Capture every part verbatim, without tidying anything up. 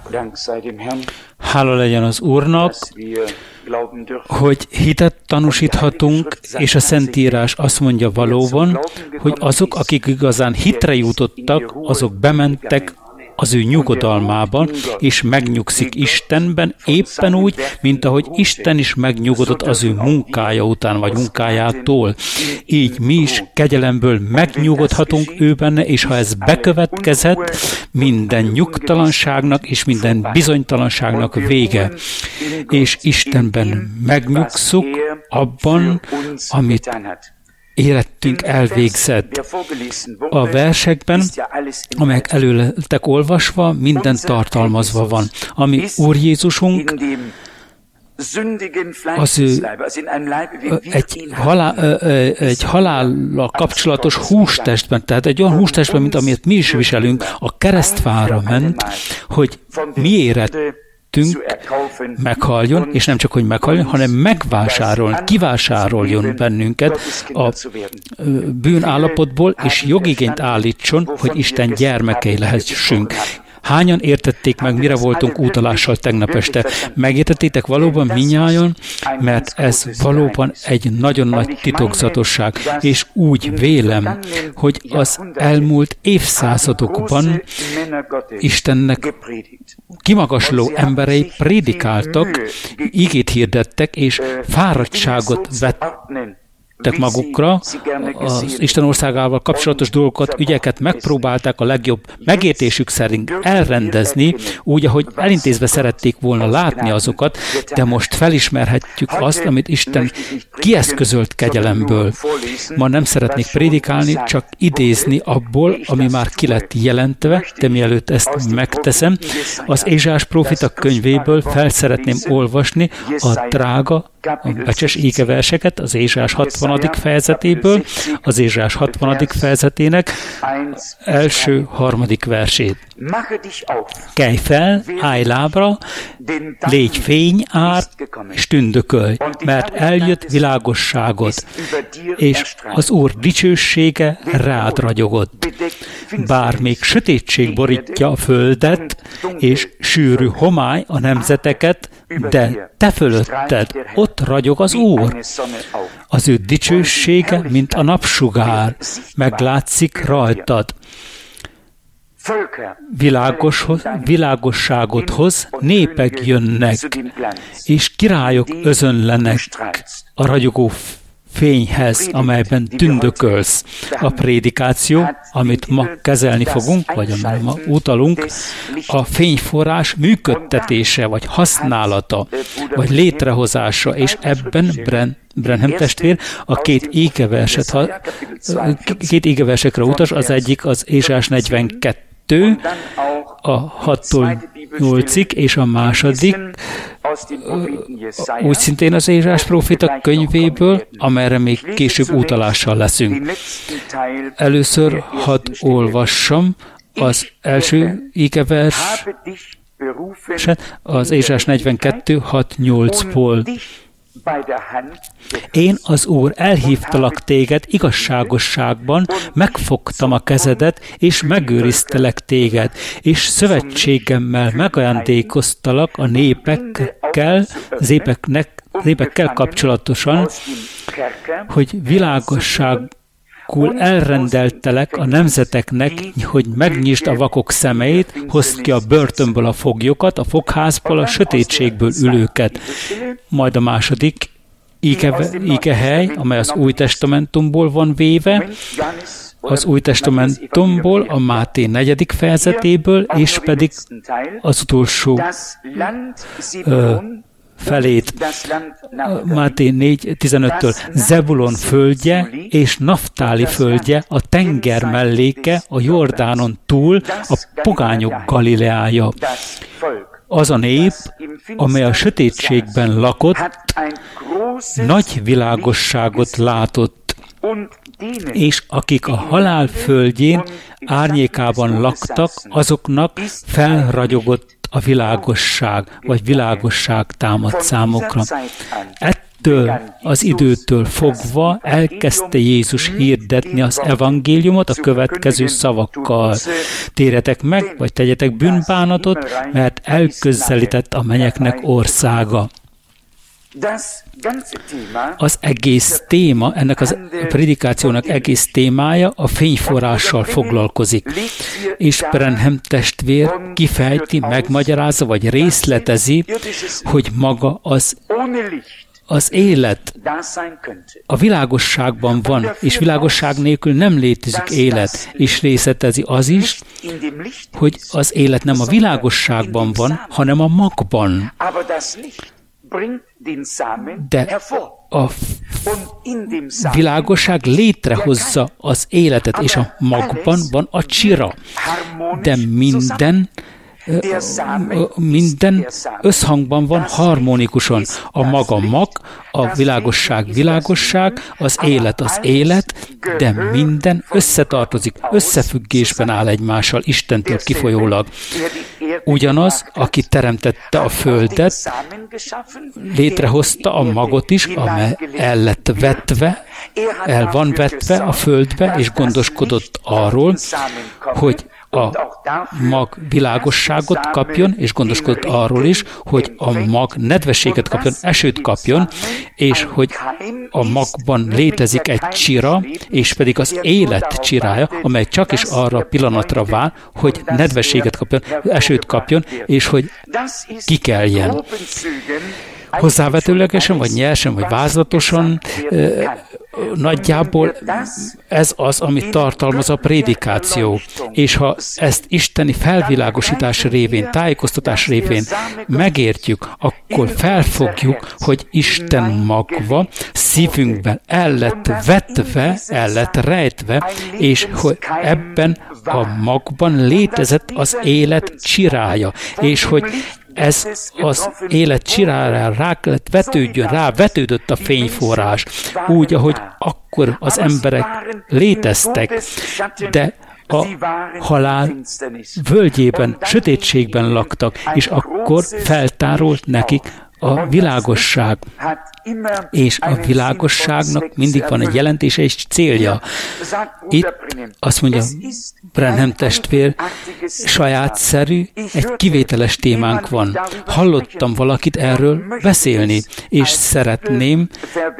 Hála legyen az Úrnak, hogy hitet tanúsíthatunk, és a Szentírás azt mondja valóban, hogy azok, akik igazán hitre jutottak, azok bementek az ő nyugodalmában, és megnyugszik Istenben, éppen úgy, mint ahogy Isten is megnyugodott az ő munkája után, vagy munkájától. Így mi is kegyelemből megnyugodhatunk ő benne, és ha ez bekövetkezett, minden nyugtalanságnak és minden bizonytalanságnak vége. És Istenben megnyugszuk abban, amit életünk elvégzett. A versekben, amelyek előletek olvasva, minden tartalmazva van. Ami Úr Jézusunk az ő egy, halál, egy halállal kapcsolatos hústestben, tehát egy olyan hústestben, mint amit mi is viselünk, a keresztfára ment, hogy miért meghaljon, és nem csak, hogy meghaljon, hanem megvásároljon, kivásároljon bennünket a bűnállapotból, és jogigényt állítson, hogy Isten gyermekei lehessünk. Hányan értették meg, mire voltunk utalással tegnap este? Megértettétek valóban minnyájan, mert ez valóban egy nagyon nagy titokzatosság, és úgy vélem, hogy az elmúlt évszázadokban Istennek kimagasló emberei prédikáltak, igét hirdettek, és fáradtságot vettek magukra, az Isten országával kapcsolatos dolgokat, ügyeket megpróbálták a legjobb megértésük szerint elrendezni, úgy, ahogy elintézve szerették volna látni azokat, de most felismerhetjük azt, amit Isten kieszközölt kegyelemből. Ma nem szeretnék prédikálni, csak idézni abból, ami már ki lett jelentve, de mielőtt ezt megteszem, az Ézsaiás prófita könyvéből fel szeretném olvasni a drága, a becses égeverseket az Ézsaiás hatvanadik fejezetéből, az Ézsaiás hatvanadik fejezetének első harmadik versét. Kelj fel, állj lábra, légy fényár, és tündökölj, mert eljött világosságot, és az Úr dicsősége rád ragyogott. Bár még sötétség borítja a földet, és sűrű homály a nemzeteket, de te fölötted ott ragyog az Úr. Az ő dicsősége, mint a napsugár, meglátszik rajtad. Világoshoz, világosságot hoz, népek jönnek, és királyok özönlenek a ragyogó fényhez, amelyben tündökölsz. A prédikáció, amit ma kezelni fogunk, vagy amely ma utalunk, a fényforrás működtetése, vagy használata, vagy létrehozása, és ebben Bren, Branham testvér a két égeverset, ha, két égeversekre utas, az egyik az Ézsaiás negyvenkettő, a hattól nyolcig, és a második úgy szintén az Ézsaiás prófita könyvéből, amelyre még később utalással leszünk. Először hadd olvassam az első égeverset, az Ézsaiás negyvenkettő hat nyolcból. Én, az Úr, elhívtalak téged igazságosságban, megfogtam a kezedet, és megőriztelek téged, és szövetségemmel megajándékoztalak a népekkel, az népeknek, népekkel kapcsolatosan, hogy világosság elrendeltelek a nemzeteknek, hogy megnyisd a vakok szemeit, hozd ki a börtönből a foglyokat, a fogházból, a sötétségből ülőket. Majd a második ígehely, amely az Új Testamentumból van véve, az Új Testamentumból, a Máté negyedik fejezetéből, és pedig az utolsó ö, felét, Máté négy tizenöttől, Zebulon földje és Naftáli földje, a tenger melléke, a Jordánon túl, a pogányok Galileája. Az a nép, amely a sötétségben lakott, nagy világosságot látott, és akik a halál földjén árnyékában laktak, azoknak felragyogott a világosság, vagy világosság támadt számokra. Től, az időtől fogva elkezdte Jézus hirdetni az evangéliumot a következő szavakkal. Térjetek meg, vagy tegyetek bűnbánatot, mert elközelített a mennyeknek országa. Az egész téma, ennek a predikációnak egész témája a fényforrással foglalkozik. És Branham testvér kifejti, megmagyarázza, vagy részletezi, hogy maga az Az élet a világosságban van, és világosság nélkül nem létezik élet, és részletezi az is, hogy az élet nem a világosságban van, hanem a magban. De a világosság létrehozza az életet, és a magban van a csira. De minden minden összhangban van, harmonikusan. A maga mag, a világosság világosság, az élet az élet, de minden összetartozik, összefüggésben áll egymással, Istentől kifolyólag. Ugyanaz, aki teremtette a földet, létrehozta a magot is, amely el lett vetve, el van vetve a földbe, és gondoskodott arról, hogy a mag világosságot kapjon, és gondoskodott arról is, hogy a mag nedvességet kapjon, esőt kapjon, és hogy a magban létezik egy csira, és pedig az élet csirája, amely csak is arra a pillanatra vár, hogy nedvességet kapjon, esőt kapjon, és hogy kikeljen. Hozzávetőlegesen, vagy nyersen, vagy vázlatosan, nagyjából ez az, amit tartalmaz a prédikáció. És ha ezt isteni felvilágosítás révén, tájékoztatás révén megértjük, akkor felfogjuk, hogy Isten magva szívünkben el lett vetve, el lett rejtve, és hogy ebben a magban létezett az élet csirája, és hogy ez az élet csirára rá kellett vetődjön, rá vetődött a fényforrás, úgy, ahogy akkor az emberek léteztek, de a halál völgyében, sötétségben laktak, és akkor feltárolt nekik a világosság. És a világosságnak mindig van egy jelentése és célja. Itt azt mondja Branham testvér, sajátszerű, egy kivételes témánk van. Hallottam valakit erről beszélni, és szeretném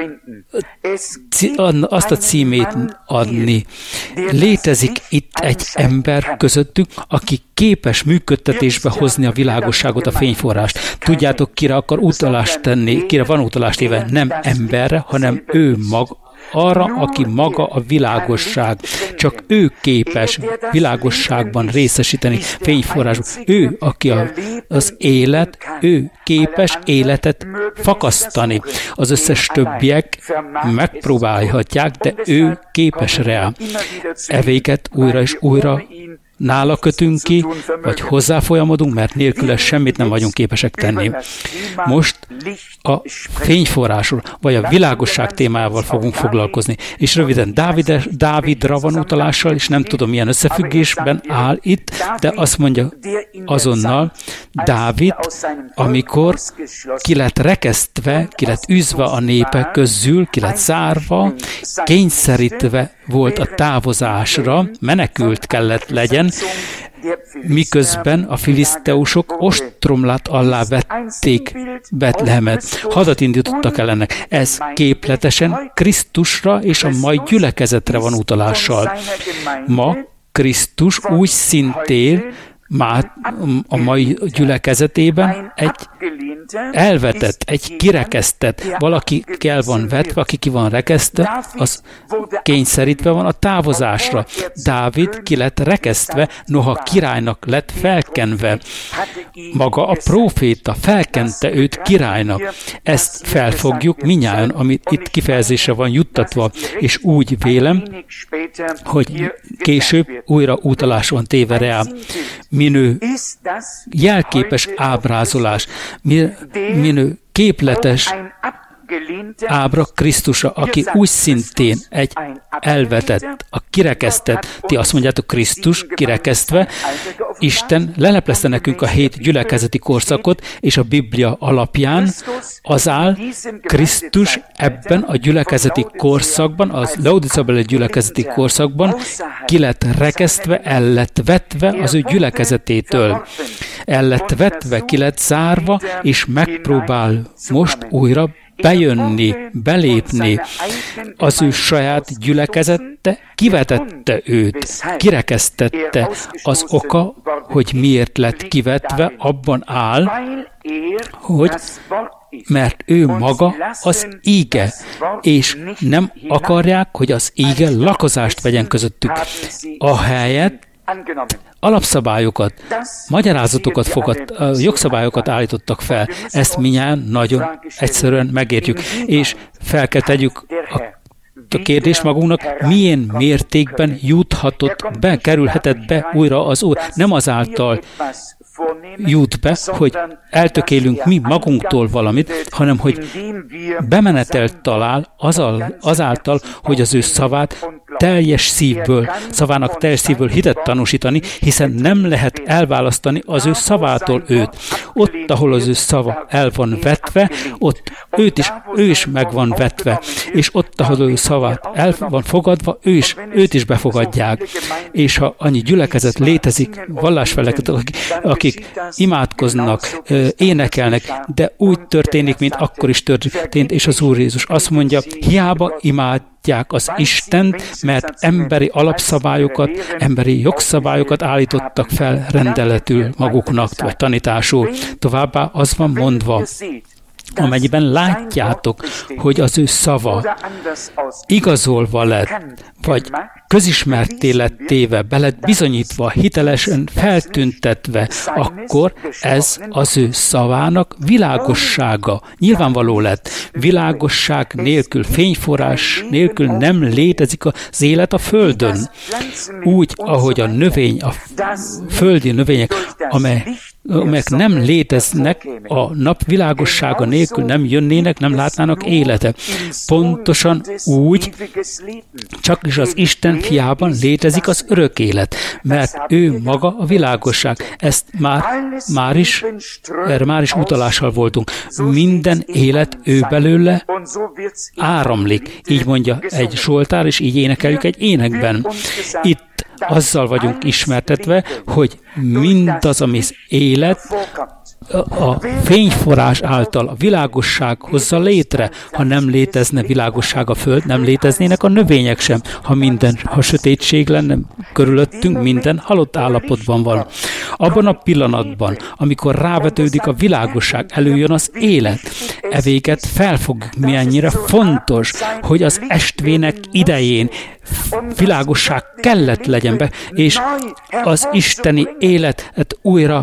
azt a címét adni. Létezik itt egy ember közöttük, aki képes működtetésbe hozni a világosságot, a fényforrást. Tudjátok, kire akar utalást tenni, kire van utalást téve? Nem emberre, hanem ő maga, arra, aki maga a világosság. Csak ő képes világosságban részesíteni, fényforrásban. Ő, aki a, az élet, ő képes életet fakasztani. Az összes többiek megpróbálhatják, de ő képes rá. Evéket újra és újra nála kötünk ki, vagy hozzáfolyamodunk, mert nélküle semmit nem vagyunk képesek tenni. Most a fényforrásról, vagy a világosság témájával fogunk foglalkozni. És röviden Dávid, Dávidra van utalással, és nem tudom, milyen összefüggésben áll itt, de azt mondja azonnal, Dávid, amikor ki lett rekesztve, ki lett üzve a népek közül, ki lett zárva, kényszerítve volt a távozásra, menekült kellett legyen, miközben a filiszteusok ostromlát alá vették Betlehemet. Hadat indítottak el ennek. Ez képletesen Krisztusra és a mai gyülekezetre van utalással. Ma Krisztus úgy szintén már a mai gyülekezetében egy elvetett, egy kirekesztett, valaki el van vetve, aki ki van rekesztve, az kényszerítve van a távozásra. Dávid ki lett rekesztve, noha királynak lett felkenve. Maga a próféta felkente őt királynak. Ezt felfogjuk minnyáján, amit itt kifejezésre van juttatva, és úgy vélem, hogy később újra utalás van téve rá. Minő jelképes ábrázolás, minő képletes ábra Krisztusra, aki úgy szintén egy elvetett, a kirekesztett, ti azt mondjátok Krisztus kirekesztve, Isten leleplezte nekünk a hét gyülekezeti korszakot, és a Biblia alapján az áll, Krisztus ebben a gyülekezeti korszakban, az Laodicea-beli gyülekezeti korszakban ki lett rekesztve, el lett vetve az ő gyülekezetétől. El lett vetve, ki lett zárva, és megpróbál most újra bejönni, belépni. Az ő saját gyülekezete kivetette őt, kirekesztette. Az oka, hogy miért lett kivetve, abban áll, hogy mert ő maga az íge, és nem akarják, hogy az íge lakozást vegyen közöttük. Ahelyett alapszabályokat, magyarázatokat fogad, jogszabályokat állítottak fel. Ezt mindjárt nagyon egyszerűen megértjük. És fel kell tegyük a a kérdés magunknak, milyen mértékben juthatott be, kerülhetett be újra az Úr. Nem azáltal jut be, hogy eltökélünk mi magunktól valamit, hanem hogy bemenetelt talál azáltal, hogy az ő szavát teljes szívből, szavának teljes szívből hitet tanúsítani, hiszen nem lehet elválasztani az ő szavától őt. Ott, ahol az ő szava el van vetve, ott őt is, ő is meg van vetve, és ott, ahol az ő szavát el van fogadva, ő is, őt is befogadják. És ha annyi gyülekezet létezik, vallásfeleket, akik imádkoznak, énekelnek, de úgy történik, mint akkor is történt, és az Úr Jézus azt mondja, hiába imádják az Istent, mert emberi alapszabályokat, emberi jogszabályokat állítottak fel rendeletül maguknak, vagy tanításul. Továbbá az van mondva, amennyiben látjátok, hogy az ő szava igazolva lett, vagy közismertté lett téve, be lett bizonyítva, hitelesen feltüntetve, akkor ez az ő szavának világossága. Nyilvánvaló lett. Világosság nélkül, fényforrás nélkül nem létezik az élet a Földön. Úgy, ahogy a növény, a földi növények, amely amelyek nem léteznek, a nap világossága nélkül nem jönnének, nem látnának életet. Pontosan úgy, csak is az Isten fiában létezik az örök élet, mert ő maga a világosság. Ezt már, már is, erre már is utalással voltunk. Minden élet ő belőle áramlik. Így mondja egy zsoltár, és így énekeljük egy énekben. Itt azzal vagyunk ismertetve, hogy mindaz, ami élet, a fényforrás által a világosság hozza létre. Ha nem létezne világosság a Föld, nem léteznének a növények sem. Ha minden, ha sötétség lenne körülöttünk, minden halott állapotban van. Abban a pillanatban, amikor rávetődik a világosság, előjön az élet. E véget felfogjuk, milyennyire fontos, hogy az estvének idején világosság kellett legyen be, és az isteni életet újra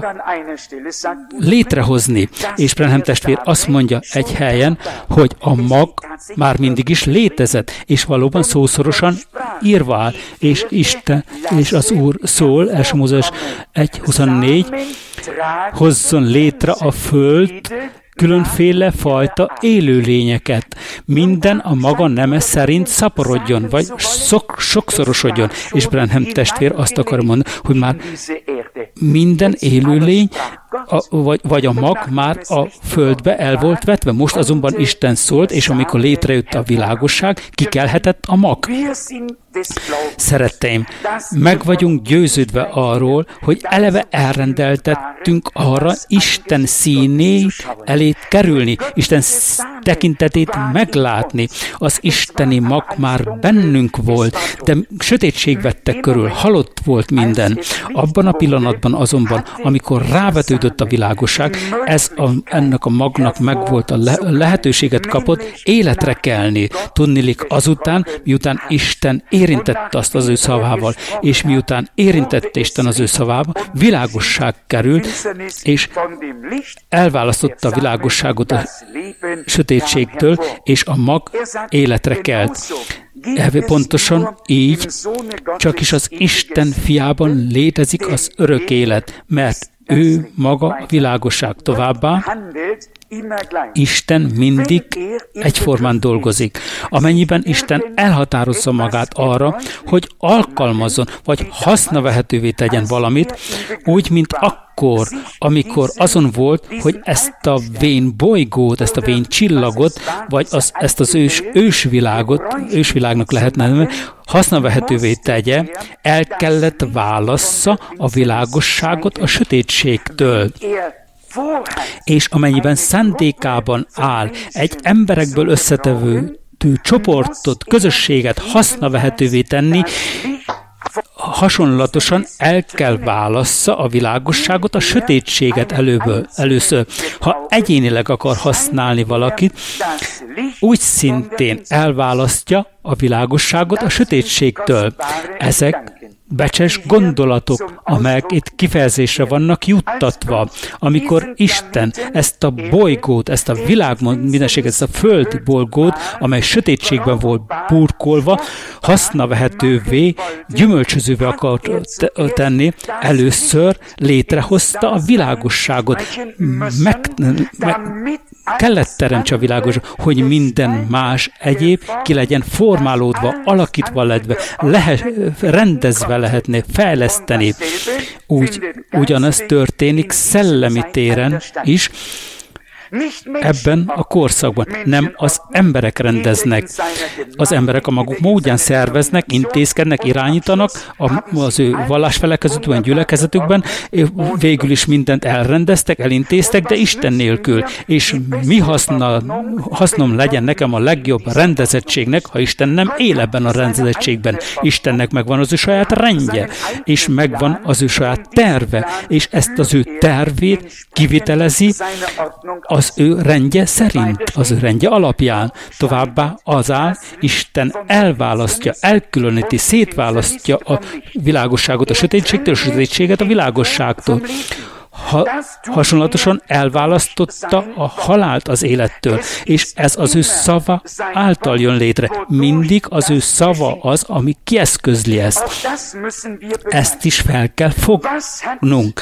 létrehozni. És Branham testvér azt mondja egy helyen, hogy a mag már mindig is létezett, és valóban szószorosan írva áll, és Isten, és az Úr szól, első Mózes egy huszonnégy, hozzon létre a föld különféle fajta élőlényeket. Minden a maga neme szerint szaporodjon, vagy szok, sokszorosodjon. És Branham testvér azt akar mondani, hogy már minden élőlény, a, vagy, vagy a mag már a földbe el volt vetve. Most azonban Isten szólt, és amikor létrejött a világosság, kikelhetett a mag. Szeretteim, meg vagyunk győződve arról, hogy eleve elrendeltettünk arra Isten színét elét kerülni, Isten tekintetét meglátni. Az isteni mag már bennünk volt, de sötétség vette körül, halott volt minden. Abban a pillanatban azonban, amikor rávetődött a világosság, ez a, ennek a magnak megvolt a le, lehetőséget kapott életre kelni. Tudnilik azután, miután Isten érintette azt az ő szavával, és miután érintette Isten az ő szavába, világosság került, és elválasztotta a világosságot a sötétségtől, és a mag életre kelt. Pontosan így, csak is az Isten fiában létezik az örök élet, mert ő maga a világosság. Továbbá Isten mindig egyformán dolgozik. Amennyiben Isten elhatározza magát arra, hogy alkalmazzon, vagy hasznavehetővé tegyen valamit, úgy, mint akkor, amikor azon volt, hogy ezt a vén bolygót, ezt a vén csillagot, vagy az, ezt az ős, ősvilágot, ősvilágnak lehetne nevezni, hasznavehetővé tegye, el kellett válassza a világosságot a sötétségtől. És amennyiben szándékában áll egy emberekből összetevő csoportot, közösséget hasznavehetővé tenni, hasonlatosan el kell válassza a világosságot, a sötétséget előből, először. Ha egyénileg akar használni valakit, úgy szintén elválasztja a világosságot a sötétségtől. Ezek becses gondolatok, amelyek itt kifejezésre vannak juttatva. Amikor Isten ezt a bolygót, ezt a világ mindenséget, ezt a föld bolygót, amely sötétségben volt burkolva, hasznavehetővé, gyümölcsözővé akart tenni, először létrehozta a világosságot. Meg, meg, kellett teremtse a világosságot, hogy minden más egyéb ki legyen formálódva, alakítva ledve, lehet, rendezve lehetne, fejleszteni. Úgy, ugyanez történik szellemi téren is, ebben a korszakban. Nem az emberek rendeznek. Az emberek a maguk módján szerveznek, intézkednek, irányítanak az ő vallásfelekezetükben, gyülekezetükben, végül is mindent elrendeztek, elintéztek, de Isten nélkül. És mi haszna, hasznom legyen nekem a legjobb rendezettségnek, ha Isten nem él ebben a rendezettségben. Istennek megvan az ő saját rendje, és megvan az ő saját terve, és ezt az ő tervét kivitelezi az az ő rendje szerint, az ő rendje alapján. Továbbá az áll, Isten elválasztja, elkülöníti, szétválasztja a világosságot a sötétségtől, a sötétséget a világosságtól. Ha, hasonlatosan elválasztotta a halált az élettől, és ez az ő szava által jön létre. Mindig az ő szava az, ami kieszközli ezt. Ezt is fel kell fognunk.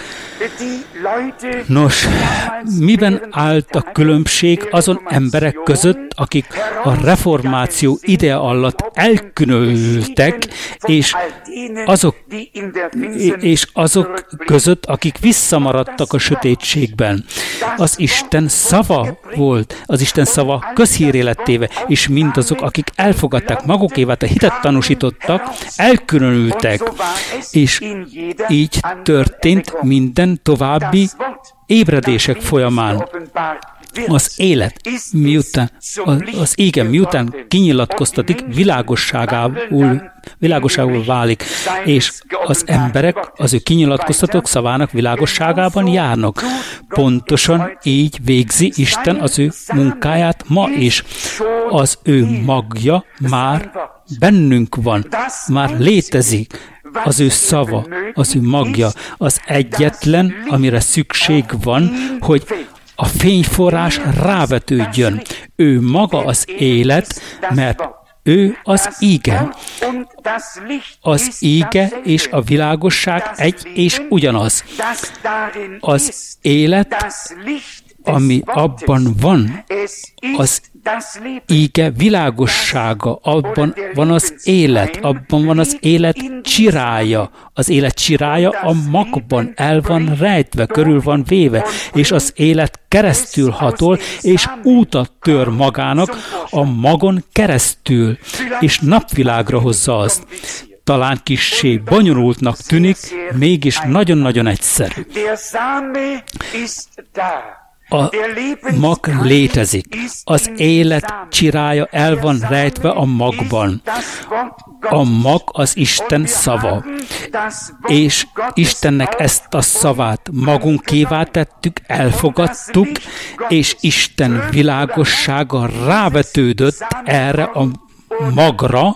Nos, miben állt a különbség azon emberek között, akik a reformáció ideje alatt elkülönültek, és azok, és azok között, akik visszamaradtak a sötétségben. Az Isten szava volt, az Isten szava közhírré lett téve, és mindazok, akik elfogadták magukévá, a hitet tanúsítottak, elkülönültek, és így történt minden további ébredések folyamán. Az élet, miután, az, az égen miután kinyilatkoztatik, világosságául, világosságául válik, és az emberek az ő kinyilatkoztatók szavának világosságában járnak. Pontosan így végzi Isten az ő munkáját ma is. Az ő magja már bennünk van, már létezik. Az ő szava, az ő magja, az egyetlen, amire szükség van, hogy a fényforrás rávetődjön. Ő maga az élet, mert ő az íge. Az íge és a világosság egy és ugyanaz. Az élet, ami abban van, az íge világossága, abban van az élet, abban van az élet csirája. Az élet csirája a magban el van rejtve, körül van véve, és az élet keresztül hatol, és útat tör magának a magon keresztül, és napvilágra hozza azt. Talán kissé bonyolultnak tűnik, mégis nagyon-nagyon egyszerű. A mag létezik. Az élet csirája el van rejtve a magban. A mag az Isten szava. És Istennek ezt a szavát magunkévá tettük, elfogadtuk, és Isten világossága rávetődött erre a magra,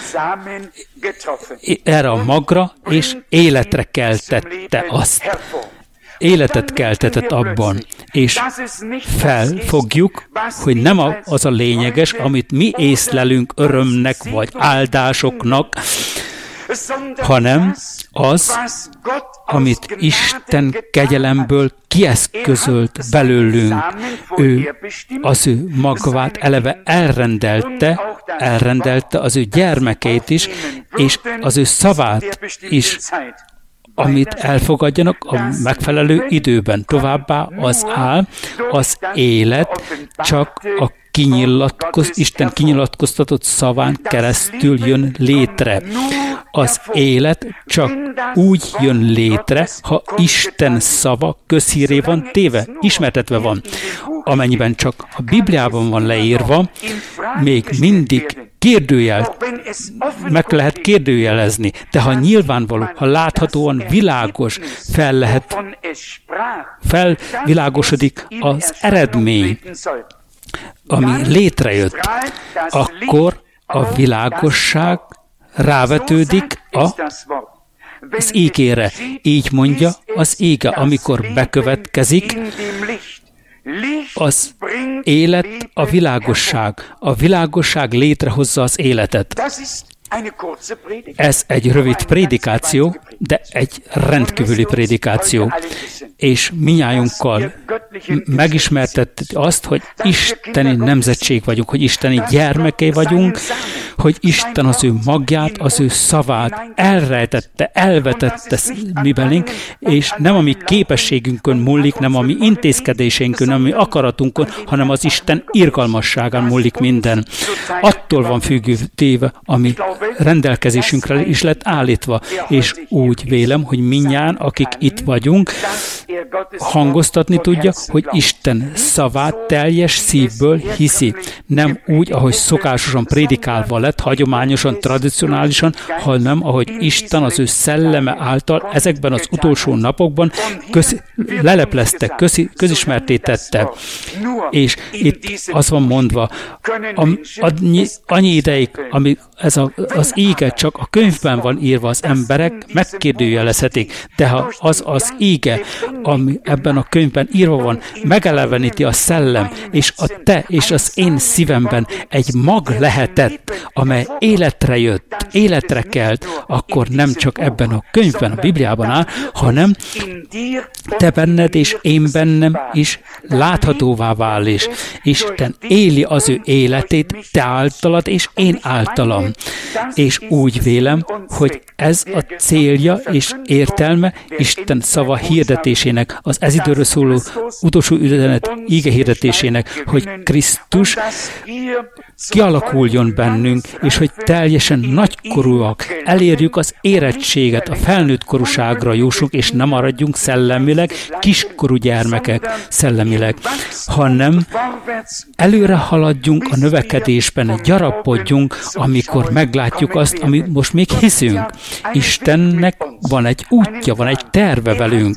erre a magra, és életre keltette azt. Életet keltetett abban, és felfogjuk, hogy nem az a lényeges, amit mi észlelünk örömnek vagy áldásoknak, hanem az, amit Isten kegyelemből kieszközölt belőlünk. Ő az ő magvát eleve elrendelte, elrendelte az ő gyermekeit is, és az ő szavát is, amit elfogadjanak a megfelelő időben. Továbbá az áll, az élet csak a kinyilatkoz, Isten kinyilatkoztatott szaván keresztül jön létre. Az élet csak úgy jön létre, ha Isten szava közhíré van téve, ismertetve van. Amennyiben csak a Bibliában van leírva, még mindig kérdőjel, meg lehet kérdőjelezni, de ha nyilvánvaló, ha láthatóan világos, fel lehet, felvilágosodik az eredmény, ami létrejött, akkor a világosság rávetődik a, az ígére. Így mondja az íge, amikor bekövetkezik, az élet, a világosság. A világosság létrehozza az életet. Ez egy rövid prédikáció, de egy rendkívüli prédikáció. És minnyájunkkal megismertett azt, hogy isteni nemzetség vagyunk, hogy isteni gyermekei vagyunk, hogy Isten az ő magját, az ő szavát elrejtette, elvetette mi belénk, és nem a mi képességünkön múlik, nem a mi intézkedéseinkön, nem a mi akaratunkon, hanem az Isten irgalmasságán múlik minden. Attól van függő téve, ami rendelkezésünkre is lett állítva, és úgy vélem, hogy mindnyájan, akik itt vagyunk, hangoztatni tudja, hogy Isten szavát teljes szívből hiszi. Nem úgy, ahogy szokásosan prédikálva lett, hagyományosan, tradicionálisan, hanem ahogy Isten az ő szelleme által ezekben az utolsó napokban köz, leleplezte, köz, közismerté tette. És itt az van mondva, am, annyi, annyi ideig, ami ez a, az íge csak a könyvben van írva, az emberek megkérdőjelezhetik, de ha az az íge, ami ebben a könyvben írva van, megeleveníti a szellem, és a te és az én szívemben egy mag lehetett, amely életre jött, életre kelt, akkor nem csak ebben a könyvben, a Bibliában áll, hanem te benned és én bennem is láthatóvá vál is. Isten éli az ő életét, te általad és én általam. És úgy vélem, hogy ez a célja és értelme Isten szava hirdetésének, az ez időről szóló utolsó üzenet íge hirdetésének, hogy Krisztus kialakuljon bennünk, és hogy teljesen nagykorúak, elérjük az érettséget, a felnőtt korúságra jussunk, és nem maradjunk szellemileg kiskorú gyermekek szellemileg, hanem előre haladjunk a növekedésben, gyarapodjunk, amikor meglátjuk azt, amit most még hiszünk. Istennek van egy útja, van egy terve velünk.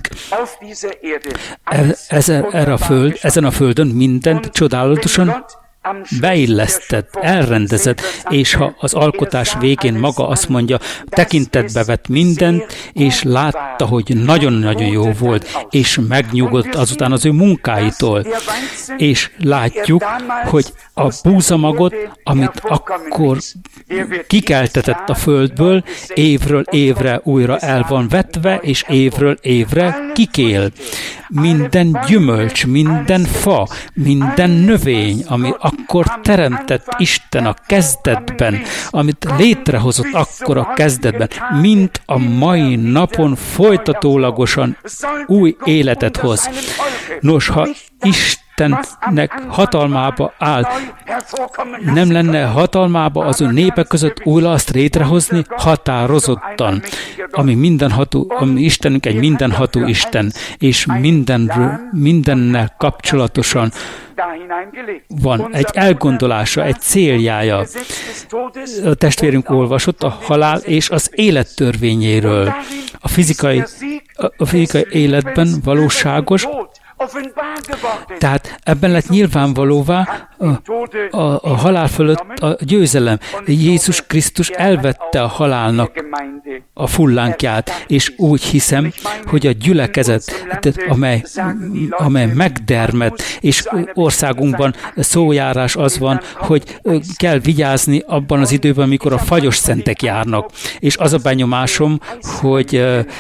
Ezen, erre a föld, ezen a földön mindent csodálatosan beillesztett, elrendezett, és ha az alkotás végén maga azt mondja, tekintetbe vett mindent, és látta, hogy nagyon-nagyon jó volt, és megnyugodt azután az ő munkáitól. És látjuk, hogy a búzamagot, amit akkor kikeltetett a földből, évről évre újra el van vetve, és évről évre kikél. Minden gyümölcs, minden fa, minden növény, ami akkor teremtett Isten a kezdetben, amit létrehozott akkor a kezdetben, mint a mai napon folytatólagosan új életet hoz. Nos, ha Istennek hatalmába áll, nem lenne hatalmába az ő népek között újra azt létrehozni határozottan, ami mindenható, ami Istenünk egy mindenható Isten, és mindenről, mindennel kapcsolatosan van egy elgondolása, egy céljája. A testvérünk olvasott a halál és az élet törvényéről. A fizikai, a fizikai életben valóságos, tehát ebben lett nyilvánvalóvá a, a, a halál fölött a győzelem. Jézus Krisztus elvette a halálnak a fullánkját, és úgy hiszem, hogy a gyülekezet, amely, amely megdermed, és országunkban szójárás az van, hogy kell vigyázni abban az időben, amikor a fagyos szentek járnak. És az a benyomásom, hogy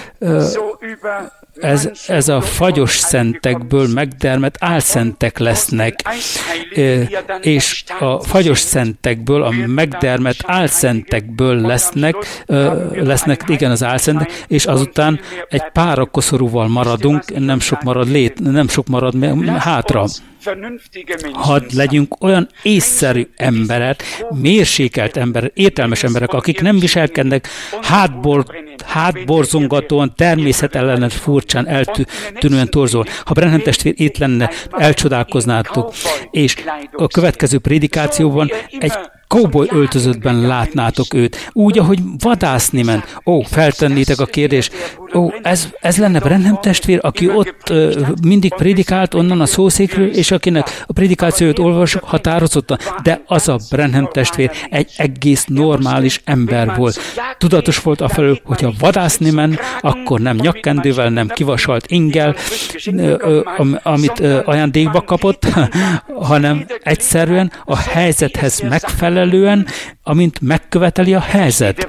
Ez, ez a fagyos szentekből megdermet álszentek lesznek, és a fagyos szentekből, a megdermet álszentekből lesznek, lesznek igen az álszentek, és azután egy pár koszorúval maradunk, nem sok marad, lét, nem sok marad hátra. Hadd legyünk olyan észszerű emberek, mérsékelt emberek, értelmes emberek, akik nem viselkednek hátbor, hátborzongatóan, természetellenes, furcsán, eltűnően torzol. Ha Branham testvér itt lenne, elcsodálkoznátok, és a következő prédikációban egy cowboy öltözöttben látnátok őt, úgy, ahogy vadászni ment. Ó, feltennétek a kérdést, ó, ez, ez lenne Branham testvér, aki ott uh, mindig prédikált onnan a szószékről, és akinek a prédikációt olvasok határozottan, de az a Branham testvér egy egész normális ember volt. Tudatos volt afelől, hogyha vadászni ment, akkor nem nyakkendővel, nem kivasalt ingel, uh, uh, amit uh, ajándékba kapott, hanem egyszerűen a helyzethez megfelelően, amint megköveteli a helyzet.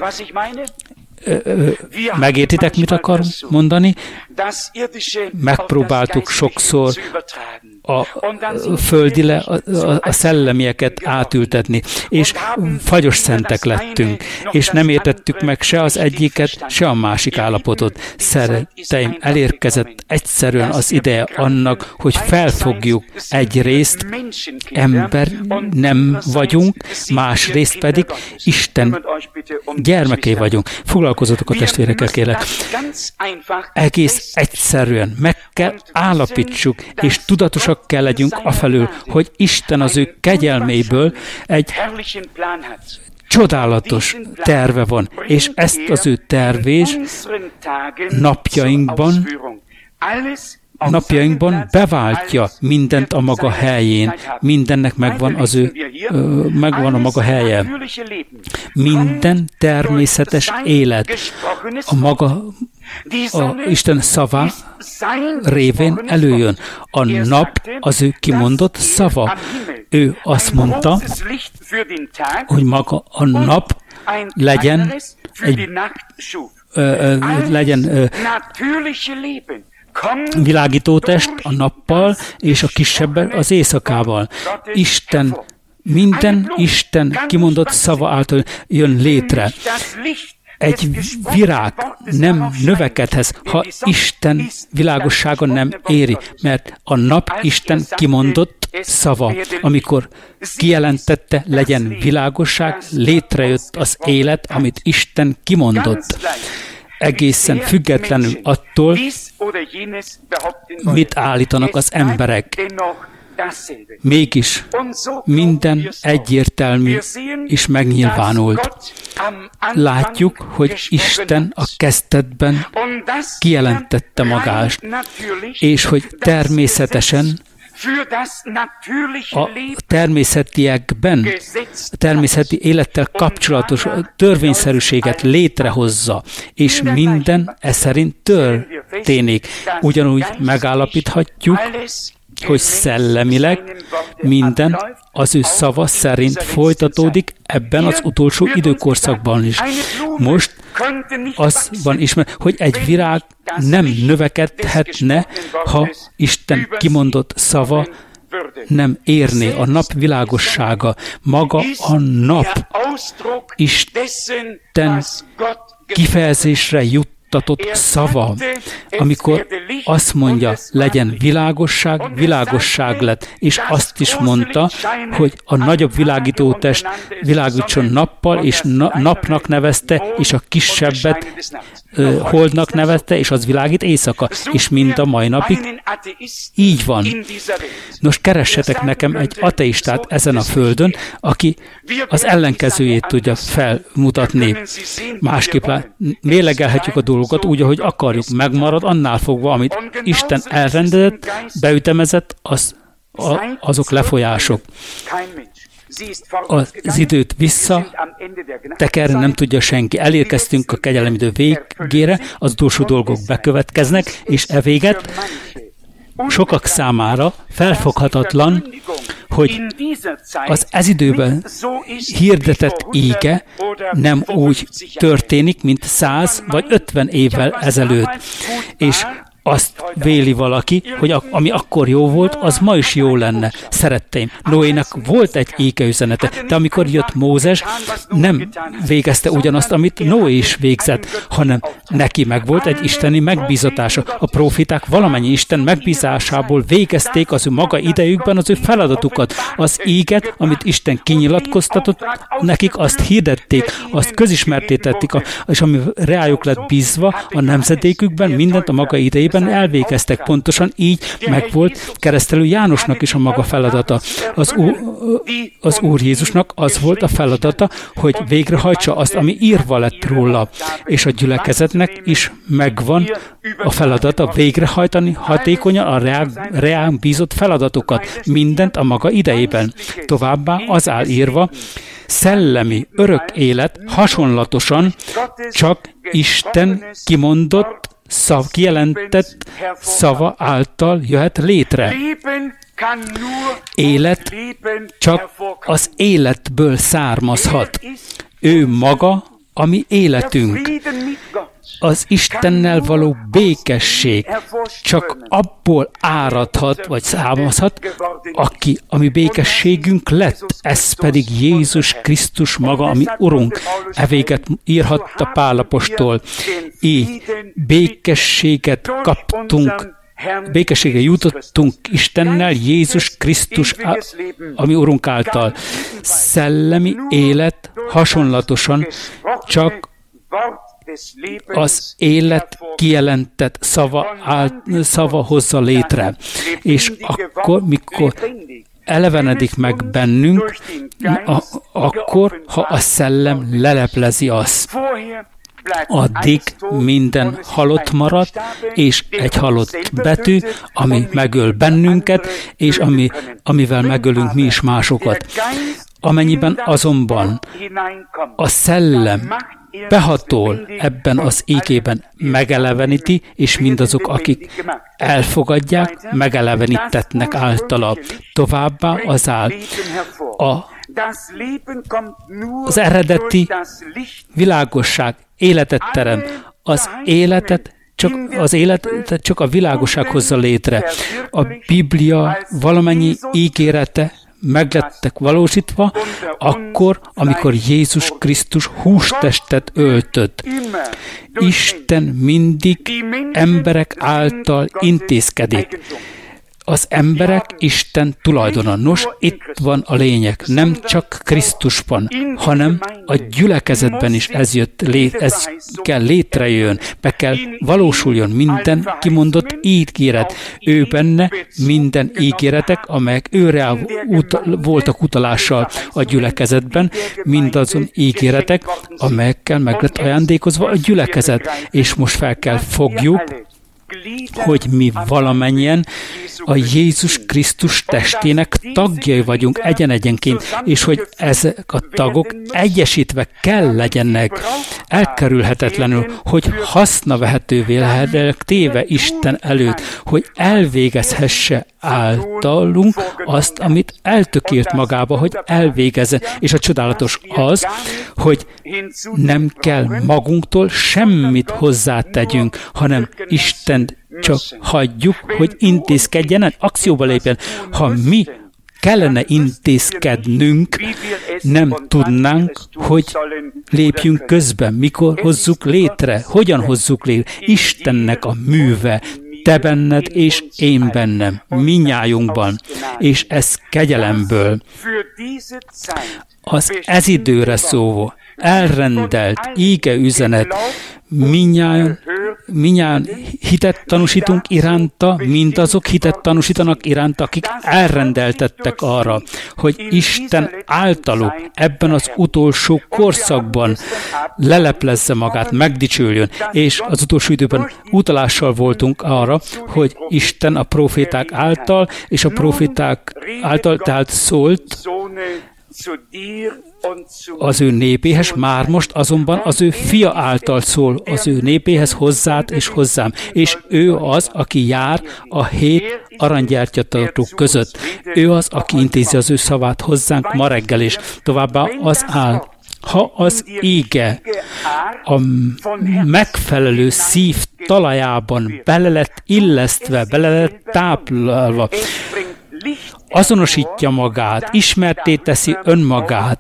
Megértitek, mit akar mondani? Megpróbáltuk sokszor a földile, a, a, a szellemieket átültetni, és fagyos szentek lettünk, és nem értettük meg se az egyiket, se a másik állapotot. Szeretteim, elérkezett egyszerűen az ideje annak, hogy felfogjuk egyrészt, ember nem vagyunk, másrészt pedig Isten gyermekei vagyunk. Foglalkozzatok a testvérekkel, kérlek. Egész egyszerűen meg kell állapítsuk, és tudatosak kell legyünk afelől, hogy Isten az ő kegyelméből egy csodálatos terve van, és ezt az ő tervés napjainkban napjainkban beváltja mindent a maga helyén. Mindennek megvan az ő, megvan a maga helye. Minden természetes élet a maga a Isten szava révén előjön. A nap az ő kimondott szava. Ő azt mondta, hogy maga a nap legyen egy ö, ö, legyen ö, világítótest a nappal, és a kisebbet az éjszakával. Isten, minden Isten kimondott szava által jön létre. Egy virág nem növekedhez, ha Isten világossága nem éri, mert a nap Isten kimondott szava. Amikor kijelentette, legyen világosság, létrejött az élet, amit Isten kimondott. Egészen függetlenül attól, mit állítanak az emberek. Mégis minden egyértelmű és megnyilvánult. Látjuk, hogy Isten a kezdetben kijelentette magát, és hogy természetesen a természetiekben, a természeti élettel kapcsolatos törvényszerűséget létrehozza, és minden e szerint történik. Ugyanúgy megállapíthatjuk, hogy szellemileg minden az ő szava szerint folytatódik ebben az utolsó időkorszakban is. Most az van ismer, hogy egy virág nem növekedhetne, ha Isten kimondott szava nem érné. A nap világossága, maga a nap Isten kifejezésre jut szava, amikor azt mondja, legyen világosság, világosság lett, és azt is mondta, hogy a nagyobb világítótest világítson nappal, és na- napnak nevezte, és a kisebbet uh, holdnak nevezte, és az világít éjszaka, és mind a mai napig így van. Nos, keressetek nekem egy ateistát ezen a földön, aki az ellenkezőjét tudja felmutatni. Másképp mélegelhetjük a dolgokat úgy, ahogy akarjuk. Megmarad annál fogva, amit Isten elrendezett, beütemezett, az a, azok lefolyások. Az időt vissza tekerni nem tudja senki. Elérkeztünk a kegyelem idő végére, az utolsó dolgok bekövetkeznek, és e véget sokak számára felfoghatatlan, hogy az ez időben hirdetett íge nem úgy történik, mint száz vagy ötven évvel ezelőtt. És azt véli valaki, hogy a, ami akkor jó volt, az ma is jó lenne. Szeretteim, Noénak volt egy égeüzenete, de amikor jött Mózes, nem végezte ugyanazt, amit Noé is végzett, hanem neki meg volt egy isteni megbízatása. A prófiták valamennyi Isten megbízásából végezték az ő maga idejükben az ő feladatukat. Az íget, amit Isten kinyilatkoztatott, nekik azt hirdették, azt közismertétették, és ami reájuk lett bízva a nemzedékükben, mindent a maga idejében elvégeztek. Pontosan így megvolt keresztelő Jánosnak is a maga feladata. Az, Ú, az Úr Jézusnak az volt a feladata, hogy végrehajtsa azt, ami írva lett róla. És a gyülekezetnek is megvan a feladata végrehajtani hatékonyan a reánk bízott feladatokat, mindent a maga idejében. Továbbá az áll írva, szellemi, örök élet hasonlatosan csak Isten kimondott, szav, kijelentett szava által jöhet létre. Élet csak az életből származhat. Ő maga a mi életünk. Az Istennel való békesség csak abból áradhat, vagy származhat, aki, ami békességünk lett, ez pedig Jézus Krisztus maga, ami Urunk. E véget írhatta Pál apostol. Így békességet kaptunk, békességre jutottunk Istennel, Jézus Krisztus, ami Urunk által. Szellemi élet hasonlatosan csak az élet kijelentett szava, áll, szava hozza létre. És akkor, mikor elevenedik meg bennünk, a, akkor, ha a szellem leleplezi azt. Addig minden halott marad, és egy halott betű, ami megöl bennünket, és ami, amivel megölünk mi is másokat. Amennyiben azonban a szellem behatol ebben az ígében, megeleveníti, és mindazok, akik elfogadják, megelevenítetnek általa. Továbbá az áll a, az eredeti világosság életet terem. Az életet csak az életet csak a világosság hozza létre. A Biblia valamennyi ígérete meglettek valósítva, akkor, amikor Jézus Krisztus hústestet öltött. Isten mindig emberek által intézkedik. Az emberek Isten tulajdona. Nos, itt van a lényeg. Nem csak Krisztusban, hanem a gyülekezetben is ez, jött lé, ez kell létrejön, be kell valósuljon minden kimondott ígéret. Ő benne minden ígéretek, amelyek őre uta, voltak utalással a gyülekezetben, mindazon ígéretek, amelyekkel meg lett ajándékozva a gyülekezet. És most fel kell fogjuk, hogy mi valamennyien a Jézus Krisztus testének tagjai vagyunk egyen-egyenként, és hogy ezek a tagok egyesítve kell legyenek, elkerülhetetlenül, hogy hasznavehetővé lehetnek téve Isten előtt, hogy elvégezhesse általunk azt, amit eltökélt magába, hogy elvégezze. És a csodálatos az, hogy nem kell magunktól semmit hozzátegyünk, hanem Isten csak hagyjuk, hogy intézkedjen, akcióba lépjen. Ha mi kellene intézkednünk, nem tudnánk, hogy lépjünk közben, mikor hozzuk létre, hogyan hozzuk létre. Istennek a műve, te benned és én bennem, minnyájunkban, és ez kegyelemből. Az ez időre szóló, elrendelt íge üzenet. Minnyáján, minnyáján hitet tanúsítunk iránta, mindazok hitet tanúsítanak iránta, akik elrendeltettek arra, hogy Isten általuk ebben az utolsó korszakban leleplezze magát, megdicsüljön, és az utolsó időben utalással voltunk arra, hogy Isten a proféták által, és a proféták által tehát szólt az ő népéhez, már most azonban az ő fia által szól az ő népéhez, hozzád és hozzám. És ő az, aki jár a hét aranygyertyatartók között. Ő az, aki intézi az ő szavát hozzánk ma reggel, és továbbá az áll. Ha az ége a megfelelő szív talajában bele lett illesztve, bele lett táplálva, azonosítja magát, ismertté teszi önmagát,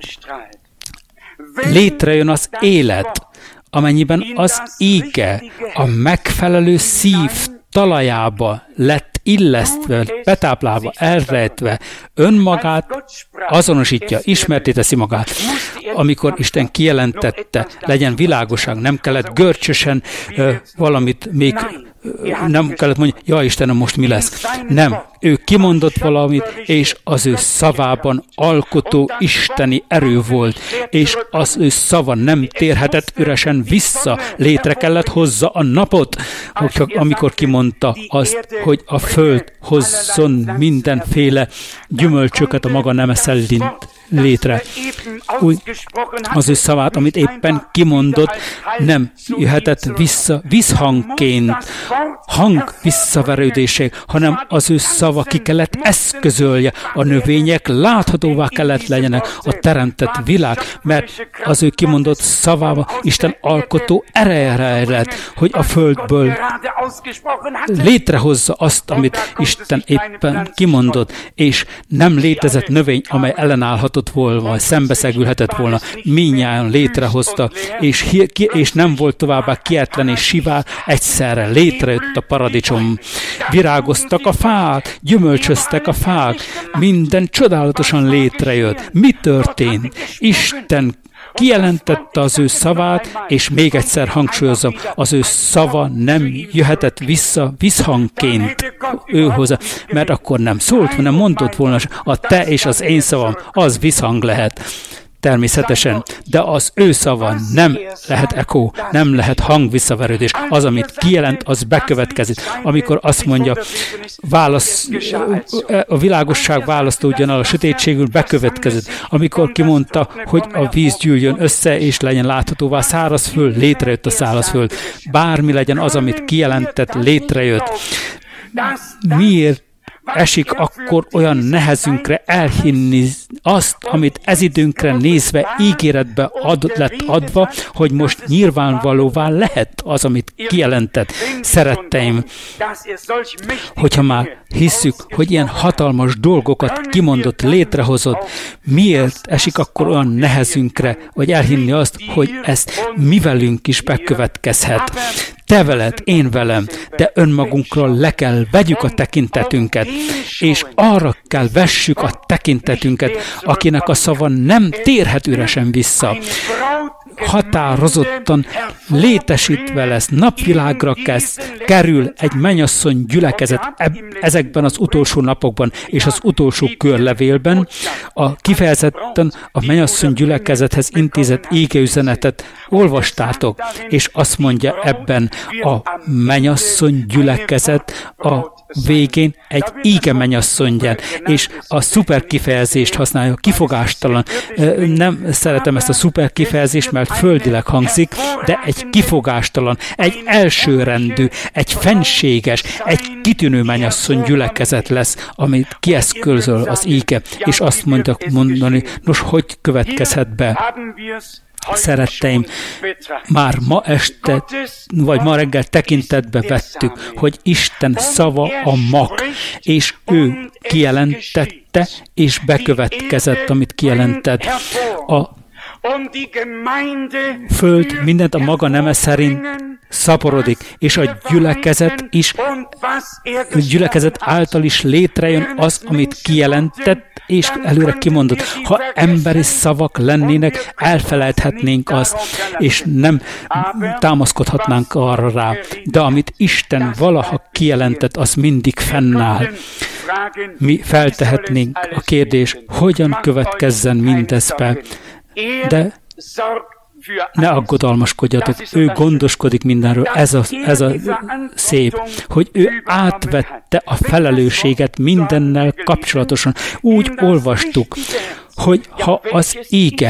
létrejön az élet, amennyiben az ége a megfelelő szív talajába lett illesztve, betáplálva, elrejtve, önmagát azonosítja, ismerté teszi magát. Amikor Isten kijelentette, legyen világosság, nem kellett görcsösen uh, valamit még nem kellett mondani, ja Istenem, most mi lesz. Nem, ő kimondott valamit, és az ő szavában alkotó isteni erő volt, és az ő szava nem térhetett üresen vissza, létre kellett hozza a napot, amikor kimondta azt, hogy a föld hozzon mindenféle gyümölcsöket a maga neme szerint létre. Úgy, az ő szavát, amit éppen kimondott, nem jöhetett vissza visszhangként, hang visszaverődésé, hanem az ő szava ki kellett eszközölje, a növények láthatóvá kellett legyenek, a teremtett világ, mert az ő kimondott szavával Isten alkotó ereje lett, hogy a földből létrehozza azt, amit Isten éppen kimondott, és nem létezett növény, amely ellenállhatott volna, vagy szembeszegülhetett volna, mindnyájan létrehozta, és, és nem volt továbbá kietlen és sivár, egyszerre létrejött a paradicsom. Virágoztak a fák, gyümölcsöztek a fák, minden csodálatosan létrejött. Mi történt? Isten kijelentette az ő szavát, és még egyszer hangsúlyozom, az ő szava nem jöhetett vissza visszhangként ő hozzá, mert akkor nem szólt, hanem mondott volna, a te és az én szavam, az visszhang lehet. Természetesen, de az ő szava nem lehet eko, nem lehet hangvisszaverődés. Az, amit kijelent, az bekövetkezik. Amikor azt mondja, válasz, a világosság választódjon el a sötétségül, bekövetkezik. Amikor kimondta, hogy a víz gyűljön össze, és legyen láthatóvá szárazföld, létrejött a szárazföld. Bármi legyen az, amit kijelentett, létrejött. Miért esik akkor olyan nehezünkre elhinni azt, amit ez időnkre nézve ígéretbe ad, lett adva, hogy most nyilvánvalóvá lehet az, amit kijelentett. Szeretteim, hogyha már hisszük, hogy ilyen hatalmas dolgokat kimondott, létrehozott, miért esik akkor olyan nehezünkre, vagy elhinni azt, hogy ezt mi velünk is bekövetkezhet. Te veled, én velem, de önmagunkról le kell vegyük a tekintetünket, és arra kell vessük a tekintetünket, akinek a szava nem térhet üresen vissza. Határozottan létesítve lesz, napvilágra kezd, kerül egy mennyasszony gyülekezet eb- ezekben az utolsó napokban és az utolsó körlevélben. A kifejezetten a mennyasszony gyülekezethez intézett égeüzenetet olvastátok, és azt mondja ebben a mennyasszony gyülekezet a végén egy íge mennyasszonyján, és a szuper kifejezést használja, kifogástalan. Nem szeretem ezt a szuper kifejezést, mert földileg hangzik, de egy kifogástalan, egy elsőrendű, egy fenséges, egy kitűnő mennyasszony gyülekezet lesz, amit kieszközöl az íge, és azt mondja mondani, nos, hogy következhet be? Szeretteim, már ma este, vagy ma reggel tekintetbe vettük, hogy Isten szava a mag, és ő kijelentette, és bekövetkezett, amit kijelentett. A föld mindent a maga neme szerint szaporodik, és a gyülekezet is, a gyülekezet által is létrejön az, amit kijelentett, és előre kimondott. Ha emberi szavak lennének, elfelejthetnénk azt, és nem támaszkodhatnánk arra rá. De amit Isten valaha kijelentett, az mindig fennáll. Mi feltehetnénk a kérdés, hogyan következzen mindez be, de ne aggodalmaskodjatok, ő gondoskodik mindenről. Ez a, ez a szép, hogy ő átvette a felelősséget mindennel kapcsolatosan. Úgy olvastuk, hogy ha az íge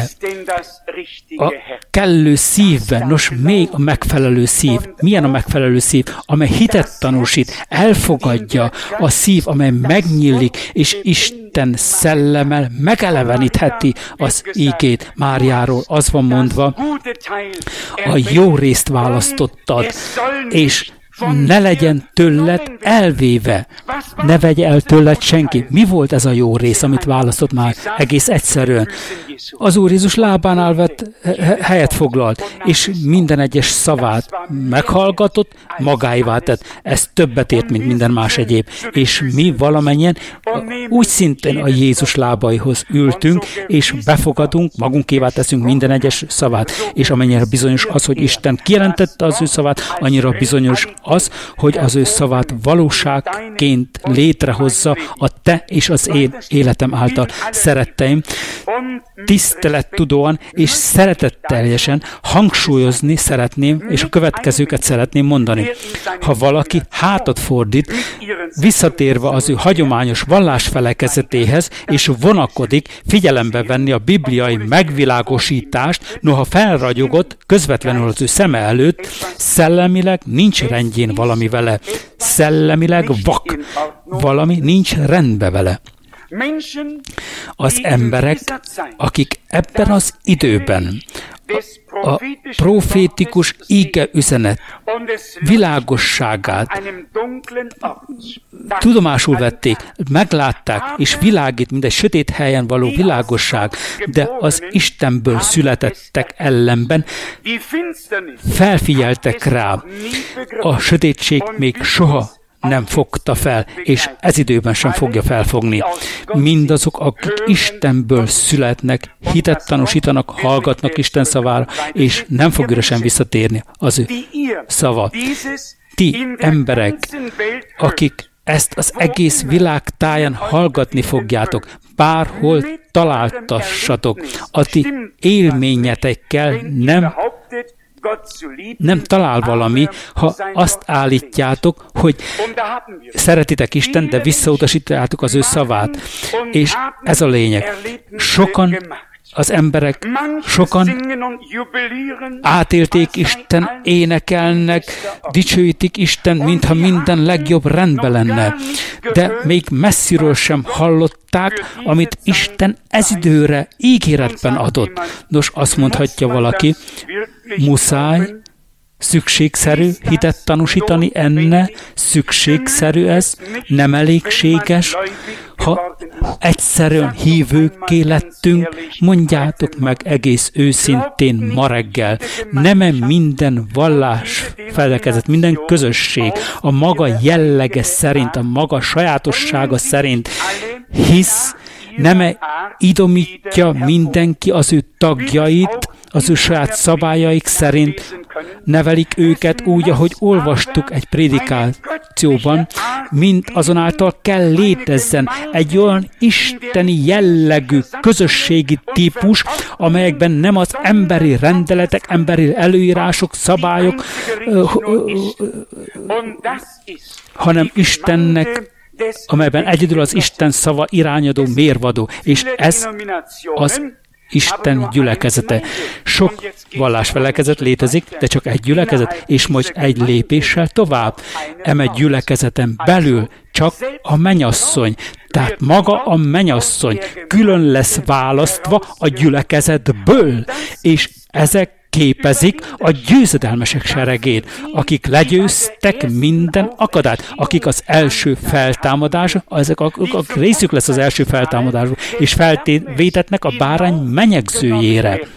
a kellő szívben, nos még a megfelelő szív, milyen a megfelelő szív, amely hitet tanúsít, elfogadja a szív, amely megnyílik, és Isten szellemmel megelevenítheti az ígét. Máriáról az van mondva, a jó részt választottad, és ne legyen tőled elvéve, ne vegye el tőled senki. Mi volt ez a jó rész, amit választott már? Egész egyszerűen. Az Úr Jézus lábánál vett, helyet foglalt, és minden egyes szavát meghallgatott, magáévá tett. Ez többet ért, mint minden más egyéb. És mi valamennyien úgy szintén a Jézus lábaihoz ültünk, és befogadunk, magunkévá teszünk minden egyes szavát. És amennyire bizonyos az, hogy Isten kijelentette az ő szavát, annyira bizonyos az, hogy az ő szavát valóságként létrehozza a te és az én életem által. Szeretteim, tisztelettudóan és szeretetteljesen hangsúlyozni szeretném, és a következőket szeretném mondani. Ha valaki hátat fordít, visszatérve az ő hagyományos vallásfelekezetéhez, és vonakodik figyelembe venni a bibliai megvilágosítást, noha felragyogott közvetlenül az ő szeme előtt, szellemileg nincs rendjén valami vele. Szellemileg vak. Valami nincs rendbe vele. Az emberek, akik ebben az időben a profétikus íge üzenet világosságát tudomásul vették, meglátták, és világít, mint egy sötét helyen való világosság, de az Istenből születettek ellenben felfigyeltek rá. A sötétség még soha nem fogta fel, és ez időben sem fogja felfogni. Mindazok, akik Istenből születnek, hitet tanúsítanak, hallgatnak Isten szavára, és nem fog üresen visszatérni az ő szava. Ti emberek, akik ezt az egész világ táján hallgatni fogjátok, bárhol találtassatok, a ti élményetekkel nem Nem talál valami, ha azt állítjátok, hogy szeretitek Isten, de visszautasítjátok az ő szavát. És ez a lényeg. Sokan az emberek, sokan átélték Isten, énekelnek, dicsőítik Isten, mintha minden legjobb rendben lenne. De még messziről sem hallották, amit Isten ez időre ígéretben adott. Nos, azt mondhatja valaki, muszáj, szükségszerű hitet tanúsítani enne, szükségszerű ez, nem elégséges. Ha egyszerűen hívőkké lettünk, mondjátok meg egész őszintén ma reggel, nem minden vallás felekezet, minden közösség a maga jellege szerint, a maga sajátossága szerint hisz, nem idomítja mindenki az ő tagjait, az ő saját szabályaik szerint nevelik őket úgy, ahogy olvastuk egy prédikációban, mint azonáltal kell létezzen egy olyan isteni jellegű közösségi típus, amelyekben nem az emberi rendeletek, emberi előírások, szabályok, hanem Istennek, amelyben egyedül az Isten szava irányadó, mérvadó, és ez az Isten gyülekezete. Sok vallásfelekezet létezik, de csak egy gyülekezet, és most egy lépéssel tovább. Eme gyülekezeten belül csak a mennyasszony, tehát maga a mennyasszony külön lesz választva a gyülekezetből, és ezek képezik a győzedelmesek seregét, akik legyőztek minden akadályt, akik az első feltámadás, ezek a, a részük lesz az első feltámadásban, és felvétetnek a bárány menyegzőjére.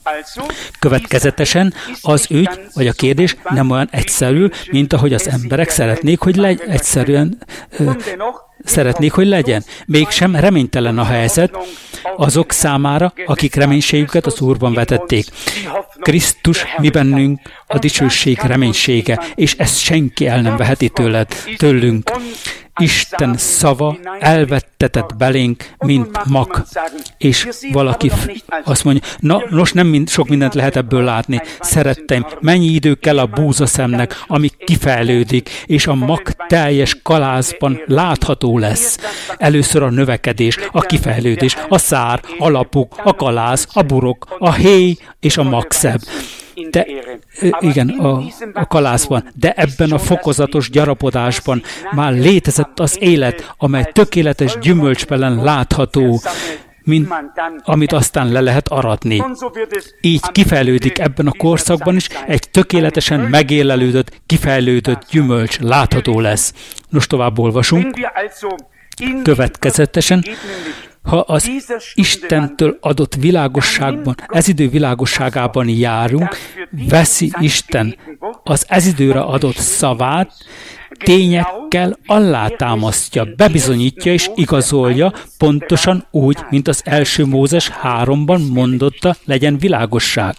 Következetesen az ügy, vagy a kérdés nem olyan egyszerű, mint ahogy az emberek szeretnék, hogy legy, egyszerűen ö, szeretnék, hogy legyen. Mégsem reménytelen a helyzet azok számára, akik reménységüket az Úrban vetették. Krisztus mi bennünk a dicsőség reménysége, és ezt senki el nem veheti tőled, tőlünk. Isten szava elvettetett belénk, mint mak. És valaki azt mondja, na, nos, nem mind, sok mindent lehet ebből látni. Szeretteim, mennyi idő kell a búzaszemnek, amíg kifejlődik, és a mak teljes kalászban látható lesz. Először a növekedés, a kifejlődés, a szár, a lapuk, a kalász, a burok, a héj és a magszeb. De, igen, a, a kalászban, de ebben a fokozatos gyarapodásban már létezett az élet, amely tökéletes gyümölcsbelen látható, mint amit aztán le lehet aratni. Így kifejlődik ebben a korszakban is, egy tökéletesen megélelődött, kifejlődött gyümölcs látható lesz. Nos, tovább olvasunk. Következetesen, ha az Istentől adott világosságban, ez idő világosságában járunk, veszi Isten az ez időre adott szavát, tényekkel alátámasztja, bebizonyítja és igazolja, pontosan úgy, mint az első Mózes háromban mondotta, legyen világosság.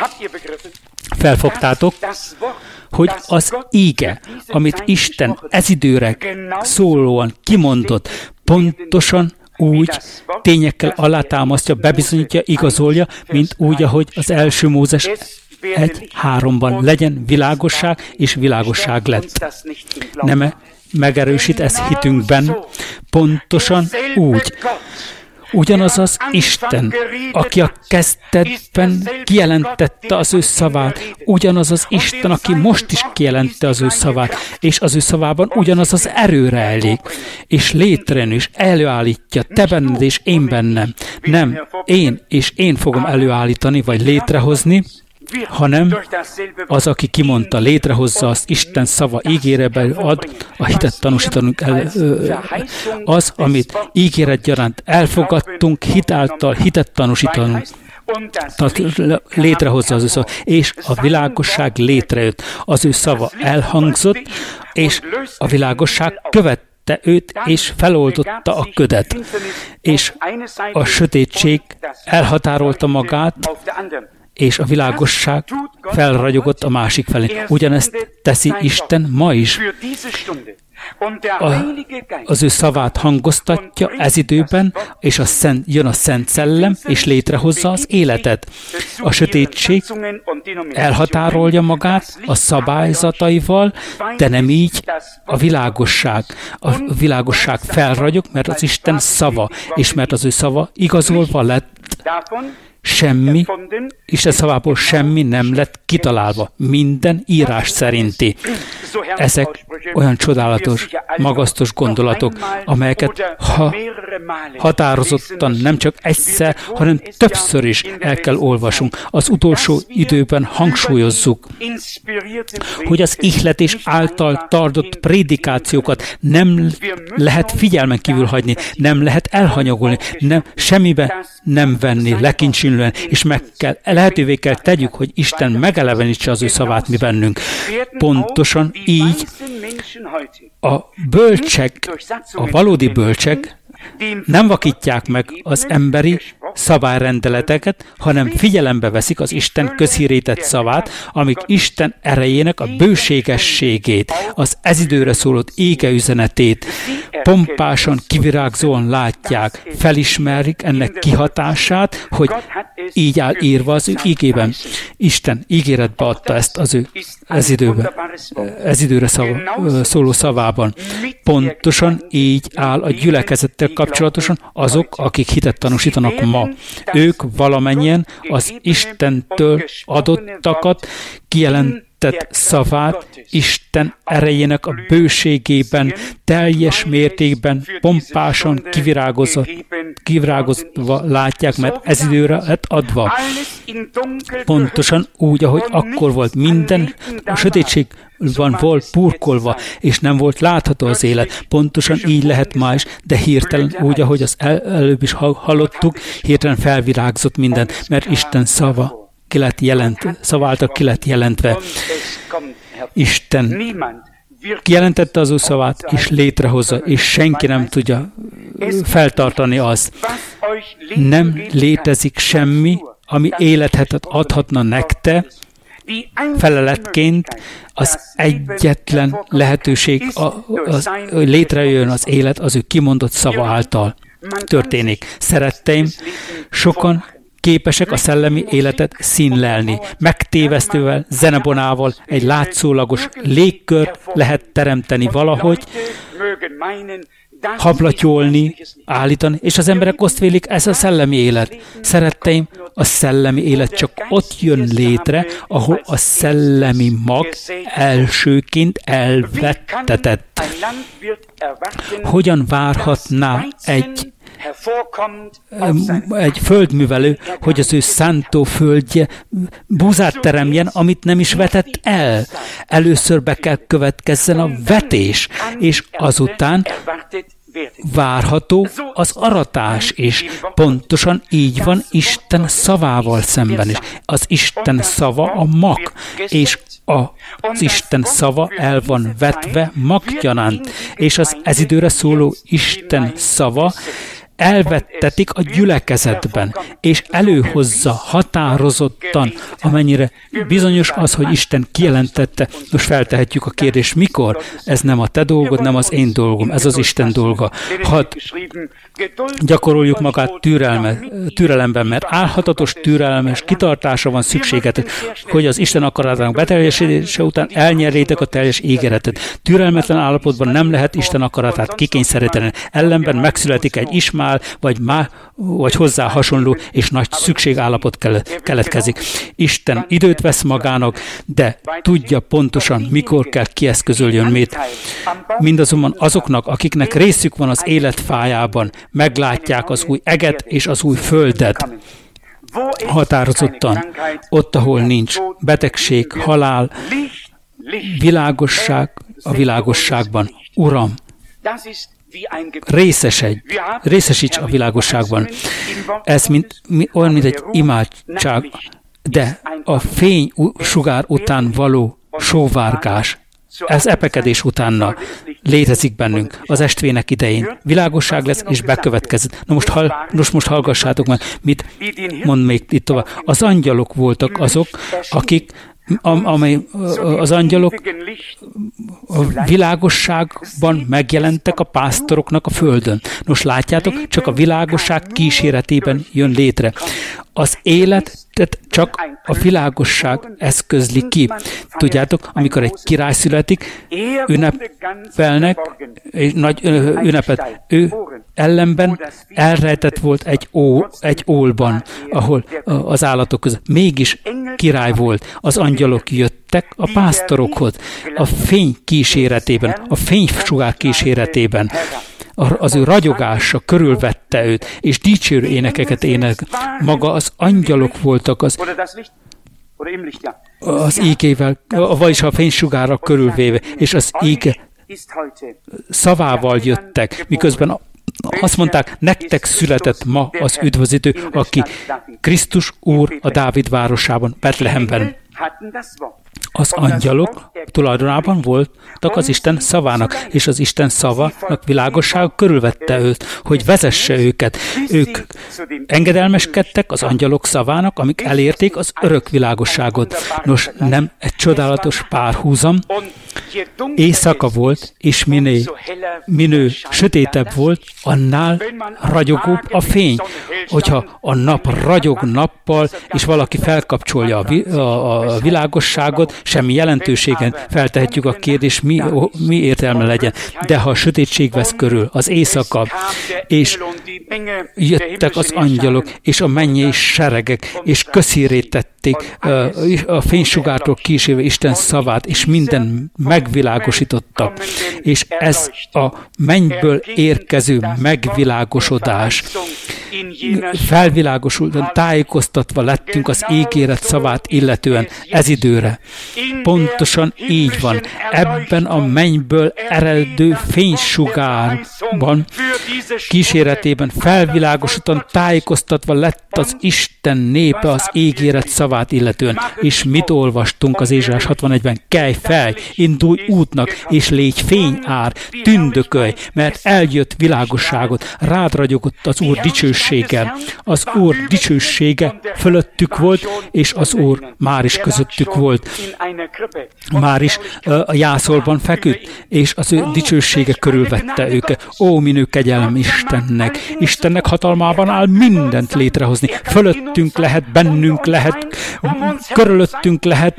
Felfogtátok, hogy az íge, amit Isten ez időre szólóan kimondott, pontosan úgy tényekkel alátámasztja, bebizonyítja, igazolja, mint úgy, ahogy az első Mózes egy háromban legyen világosság, és világosság lett. Nem megerősít ez hitünkben, pontosan úgy. Ugyanaz az Isten, aki a kezdetben kijelentette az ő szavát, ugyanaz az Isten, aki most is kijelentette az ő szavát, és az ő szavában ugyanaz az erő rejlik, és létrejön és előállítja, te benned és én bennem. Nem, én és én fogom előállítani, vagy létrehozni, hanem az, aki kimondta, létrehozza azt, Isten szava ígérebe ad, a hitet tanúsítanunk el, az, amit ígéret gyaránt elfogadtunk, hitáltal hitet tanúsítanunk. Tehát létrehozza az ő szava, és a világosság létrejött. Az ő szava elhangzott, és a világosság követte őt, és feloldotta a ködet. És a sötétség elhatárolta magát, és a világosság felragyogott a másik felé. Ugyanezt teszi Isten ma is. A, az ő szavát hangoztatja ez időben, és a szent, jön a Szent Szellem, és létrehozza az életet. A sötétség elhatárolja magát a szabályzataival, de nem így a világosság. A világosság felragyog, mert az Isten szava, és mert az ő szava igazolva lett, semmi, Isten szavából semmi nem lett kitalálva. Minden írás szerinti. Ezek olyan csodálatos, magasztos gondolatok, amelyeket ha határozottan nem csak egyszer, hanem többször is el kell olvasunk. Az utolsó időben hangsúlyozzuk, hogy az ihletés által tartott prédikációkat nem lehet figyelmen kívül hagyni, nem lehet elhanyagolni, nem, semmibe nem venni, lekincsinlően, és meg kell, lehetővé kell tegyük, hogy Isten megelevenítse az ő szavát mi bennünk. Pontosan így a bölcsek, a valódi bölcsek nem vakítják meg az emberi szabályrendeleteket, hanem figyelembe veszik az Isten közhírített szavát, amik Isten erejének a bőségességét, az ez időre szólott ége üzenetét pompásan, kivirágzóan látják, felismerik ennek kihatását, hogy így áll írva az ő ígében. Isten ígéretbe adta ezt az ő ez időben, ez időre szava, szóló szavában. Pontosan így áll a gyülekezettel kapcsolatosan azok, akik hitet tanúsítanak ma. Ők valamennyien az Istentől adottakat kijelentett szavát Isten erejének a bőségében, teljes mértékben, pompásan kivirágozva látják, mert ez időre lett adva. Pontosan úgy, ahogy akkor volt minden, a sötétség van volt purkolva, és nem volt látható az élet. Pontosan így lehet ma is, de hirtelen úgy, ahogy az el, előbb is hallottuk, hirtelen felvirágzott minden, mert Isten szava ki lett jelent, szava által ki lett jelentve. Isten kijelentette az ő szavát, és létrehozza, és senki nem tudja feltartani azt. Nem létezik semmi, ami életet adhatna nektek, feleletként. Az egyetlen lehetőség, hogy létrejön az élet, az ő kimondott szava által történik. Szeretteim, sokan képesek a szellemi életet színlelni. Megtévesztővel, zenebonával egy látszólagos légkört lehet teremteni valahogy, hablatyolni, állítani, és az emberek azt vélik, ez a szellemi élet. Szeretteim, a szellemi élet csak ott jön létre, ahol a szellemi mag elsőként elvettetett. Hogyan várhatná egy egy földművelő, hogy az ő szántóföldje búzát teremjen, amit nem is vetett el. Először be kell következzen a vetés, és azután várható az aratás, és pontosan így van Isten szavával szemben is. Az Isten szava a mag, és az Isten szava el van vetve maggyanánt, és az ez időre szóló Isten szava elvettetik a gyülekezetben, és előhozza határozottan, amennyire bizonyos az, hogy Isten kijelentette. Most feltehetjük a kérdést, mikor? Ez nem a te dolgod, nem az én dolgom, ez az Isten dolga. Hadd gyakoroljuk magát türelme, türelemben, mert álhatatos türelmes kitartásra van szükségetek, hogy az Isten akaratának beteljesedése után elnyerjétek a teljes ígéretet. Türelmetlen állapotban nem lehet Isten akaratát kikényszeríteni. Ellenben megszületik egy Ismál, vagy, má, vagy hozzá hasonló és nagy szükségállapot keletkezik. Isten időt vesz magának, de tudja pontosan, mikor kell kieszközöljön mit. Mindazonban azoknak, akiknek részük van az életfájában, meglátják az új eget és az új földet. Határozottan, ott, ahol nincs betegség, halál, világosság a világosságban. Uram, részesedj, részesíts a világosságban. Ez mint, olyan, mint egy imádság, de a fény sugár után való sóvárgás, ez epekedés utána létezik bennünk az estvének idején. Világosság lesz, és bekövetkezett. Na most, hall, most, most hallgassátok meg, mit mond még itt tovább. Az angyalok voltak azok, akik amely az angyalok a világosságban megjelentek a pásztoroknak a földön. Nos, látjátok, csak a világosság kíséretében jön létre. Az életet csak a világosság eszközli ki. Tudjátok, amikor egy király születik, ünnepelnek, egy nagy ünnepet. Ő ellenben elrejtett volt egy, ó, egy ólban, ahol az állatok között. Mégis király volt. Az angyalok jöttek a pásztorokhoz, a fény kíséretében, a fénysugár kíséretében. Az ő ragyogása körülvette őt, és dicsérő énekeket ének. Maga az angyalok voltak az, az ígével, vagyis a fénysugára körülvéve, és az íge szavával jöttek, miközben azt mondták, nektek született ma az üdvözítő, aki Krisztus Úr a Dávid városában, Betlehemben. Az angyalok tulajdonában voltak az Isten szavának, és az Isten szavának világosság körülvette őt, hogy vezesse őket. Ők engedelmeskedtek az angyalok szavának, amik elérték az örök világosságot. Nos, nem egy csodálatos párhuzam. Éjszaka volt, és minél, minél sötétebb volt, annál ragyogóbb a fény. Hogyha a nap ragyog nappal, és valaki felkapcsolja a, vi, a, a világosságot, semmi jelentőségen feltehetjük a kérdést, mi, mi értelme legyen. De ha a sötétség vesz körül, az éjszaka, és jöttek az angyalok, és a mennyei seregek, és közhírétették a fénysugártól kísérve Isten szavát, és minden megvilágosította. És ez a mennyből érkező megvilágosodás, felvilágosultan tájékoztatva lettünk az ígéret szavát illetően ez időre. Pontosan így van. Ebben a mennyből eredő fénysugárban kíséretében felvilágosultan tájékoztatva lett az Isten népe az ígéret szavát illetően. És mit olvastunk az Ézsaiás hatvanegyben? Kelj fel, indulj útnak, és légy fényár, tündökölj, mert eljött világosságot, rád ragyogott az Úr dicsősége. Az Úr dicsősége fölöttük volt, és az Úr már is közöttük volt. Már is a jászolban feküdt, és az ő dicsősége körülvette őket. Ó, minő kegyelem Istennek! Istennek hatalmában áll mindent létrehozni. Fölöttünk lehet, bennünk lehet, körülöttünk lehet.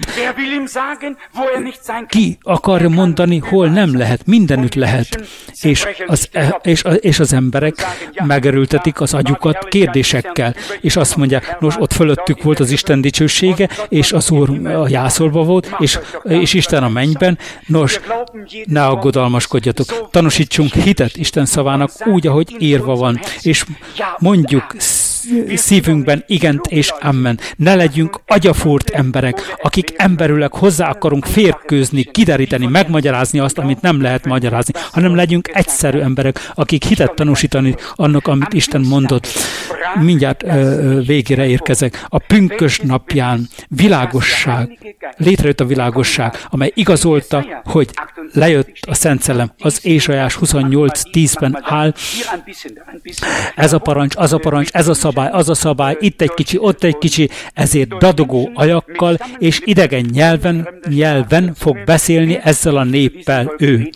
Ki akarja mondani, hol nem lehet? Mindenütt lehet. És az, és, és az emberek megerőltetik az agyukat kérdésekkel, és azt mondják, nos, ott fölöttük volt az Isten dicsősége, és az Úr a jászolba volt, és, és Isten a mennyben. Nos, ne aggodalmaskodjatok. Tanúsítsunk hitet Isten szavának úgy, ahogy írva van, és mondjuk szívünkben igent és amen. Ne legyünk agyafúrt emberek, akik emberülek hozzá akarunk férkőzni, kideríteni, megmagyarázni azt, amit nem lehet magyarázni, hanem legyünk egyszerű emberek, akik hitet tanúsítani annak, amit Isten mondott. Mindjárt ö, végére érkezek. A pünkös napján világosság, létrejött a világosság, amely igazolta, hogy lejött a Szent Szellem. Az Ézsaiás huszonnyolc tízben áll. Ez a parancs, az a parancs, ez a szabály, az a szabály, itt egy kicsi, ott egy kicsi, ezért dadogó ajakkal és idegen nyelven, nyelven fog beszélni ezzel a néppel ő.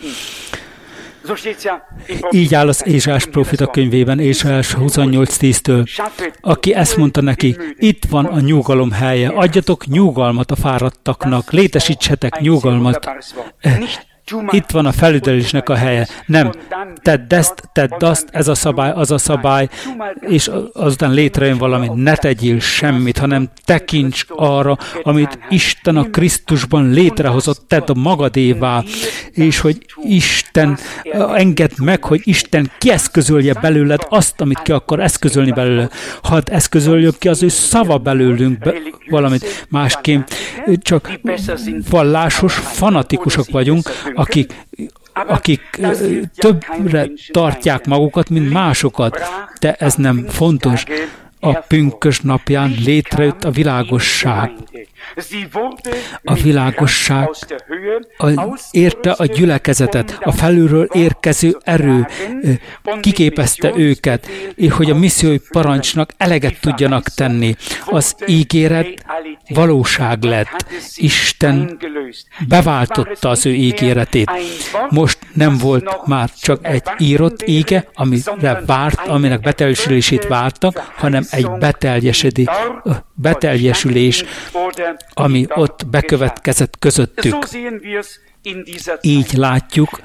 Így áll az Ézsaiás próféta könyvében, Ézsaiás huszonnyolc tíztől. Aki ezt mondta neki, itt van a nyugalom helye, adjatok nyugalmat a fáradtaknak, létesítsetek nyugalmat. Itt van a felüdülésnek a helye. Nem, tedd ezt, tedd azt, ez a szabály, az a szabály, és azután létrejön valami, ne tegyél semmit, hanem tekints arra, amit Isten a Krisztusban létrehozott, tedd a magadévá, és hogy Isten engedd meg, hogy Isten kieszközölje belőled azt, amit ki akar eszközölni belőle. Hadd eszközöljön ki az ő szava belőlünk be, valamit. Másképp csak vallásos fanatikusok vagyunk, akik, akik többre tartják magukat, mint másokat, de ez nem fontos. A pünkös napján létrejött a világosság. A világosság a, érte a gyülekezetet, a felülről érkező erő kiképezte őket, és hogy a missziói parancsnak eleget tudjanak tenni. Az ígéret valóság lett. Isten beváltotta az ő ígéretét. Most nem volt már csak egy írott íge, amire várt, aminek beteljesülését vártak, hanem egy beteljesülés, ami ott bekövetkezett közöttük. Így látjuk,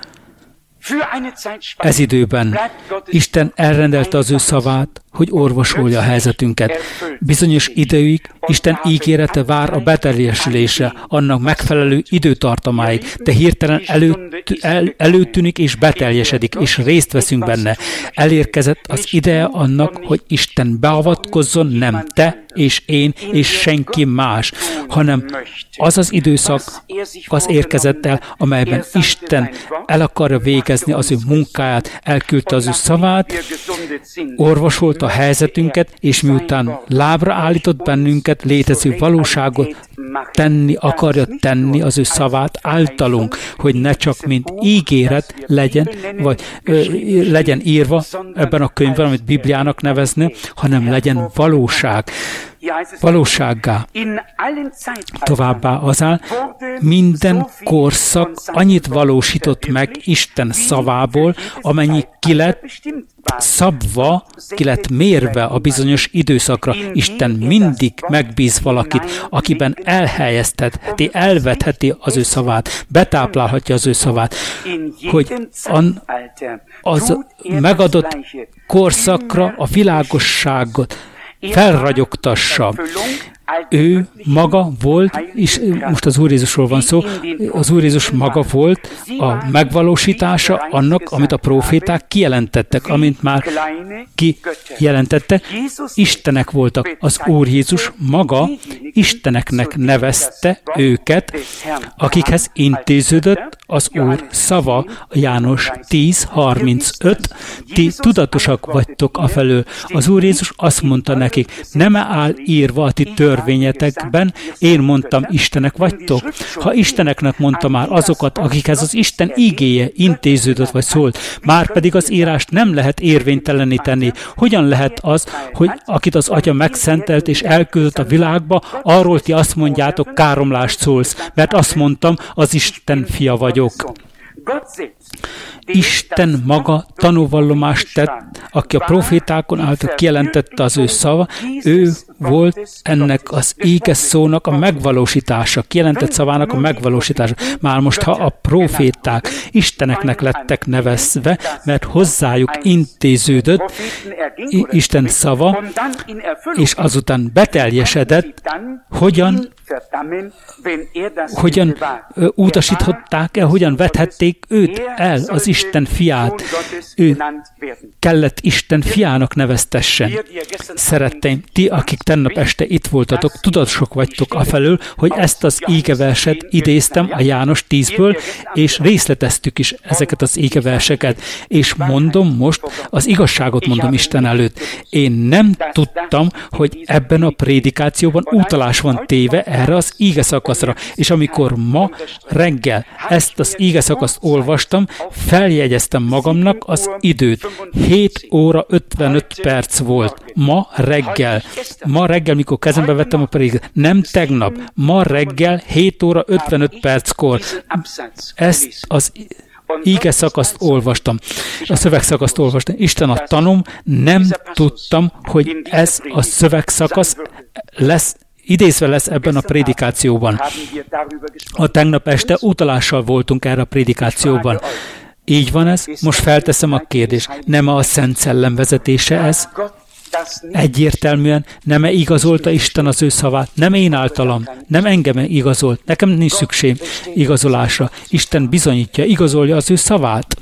ez időben Isten elrendelte az ő szavát, hogy orvosolja a helyzetünket. Bizonyos időig Isten ígérete vár a beteljesülésre, annak megfelelő időtartamáig, de hirtelen előtt, el, előtűnik és beteljesedik, és részt veszünk benne. Elérkezett az ideje annak, hogy Isten beavatkozzon, nem te és én és senki más, hanem az az időszak az érkezett el, amelyben Isten el akarja végezni az ő munkáját, elküldte az ő szavát, orvosolta a helyzetünket, és miután lábra állított bennünket, létező valóságot tenni, akarja tenni az ő szavát általunk, hogy ne csak mint ígéret legyen, vagy ö, legyen írva ebben a könyvben, amit Bibliának nevezne, hanem legyen valóság. Valósággá. Továbbá az áll, minden korszak annyit valósított meg Isten szavából, amennyi ki lett szabva, ki lett mérve a bizonyos időszakra. Isten mindig megbíz valakit, akiben elhelyeztetheti, elvetheti az ő szavát, betáplálhatja az ő szavát, hogy an, az megadott korszakra a világosságot felragyogtassa. ő maga volt, és most az Úr Jézusról van szó, az Úr Jézus maga volt a megvalósítása annak, amit a proféták kijelentettek, amint már kijelentettek. Istenek voltak. Az Úr Jézus maga Isteneknek nevezte őket, akikhez intéződött az Úr szava, János tíz harmincöt, ti tudatosak vagytok afelől. Az Úr Jézus azt mondta nekik, nem áll írva a ti törvényetekben, én mondtam, Istenek vagytok. Ha Isteneknek mondta már azokat, akikhez az Isten ígéje intéződött vagy szólt, már pedig az írást nem lehet érvényteleníteni. Hogyan lehet az, hogy akit az Atya megszentelt és elküldött a világba, arról ti azt mondjátok, káromlást szólsz, mert azt mondtam, az Isten fia vagyok. Isten maga tanúvallomást tett, aki a profétákon által kijelentette az ő szava, ő volt ennek az éges szónak a megvalósítása, kijelentett szavának a megvalósítása. Már most, ha a proféták Isteneknek lettek nevezve, mert hozzájuk intéződött Isten szava, és azután beteljesedett, hogyan hogyan utasították el, hogyan vethették őt el, az Isten fiát. Ő kellett Isten fiának neveztessen. Szeretteim, ti, akik tegnap este itt voltatok, tudatosok vagytok afelől, hogy ezt az égeverset idéztem a János tízből, és részleteztük is ezeket az égeverseket. És mondom most, az igazságot mondom Isten előtt. Én nem tudtam, hogy ebben a prédikációban utalás van téve erre az íge szakaszra. És amikor ma reggel ezt az íge szakaszt olvastam, feljegyeztem magamnak az időt. hét óra ötvenöt perc volt. Ma reggel. Ma reggel, mikor kezembe vettem a prédikát. Nem tegnap. Ma reggel hét óra ötvenöt perckor. Ezt az íge szakaszt olvastam. A szövegszakaszt olvastam. Isten a tanom, nem tudtam, hogy ez a szövegszakasz lesz, idézve lesz ebben a prédikációban. A tegnap este utalással voltunk erre a prédikációban. Így van ez? Most felteszem a kérdést. Nem a Szent Szellem vezetése ez? Egyértelműen nem-e igazolta Isten az ő szavát? Nem én általam, nem engem igazolt. Nekem nincs szükség igazolásra. Isten bizonyítja, igazolja az ő szavát.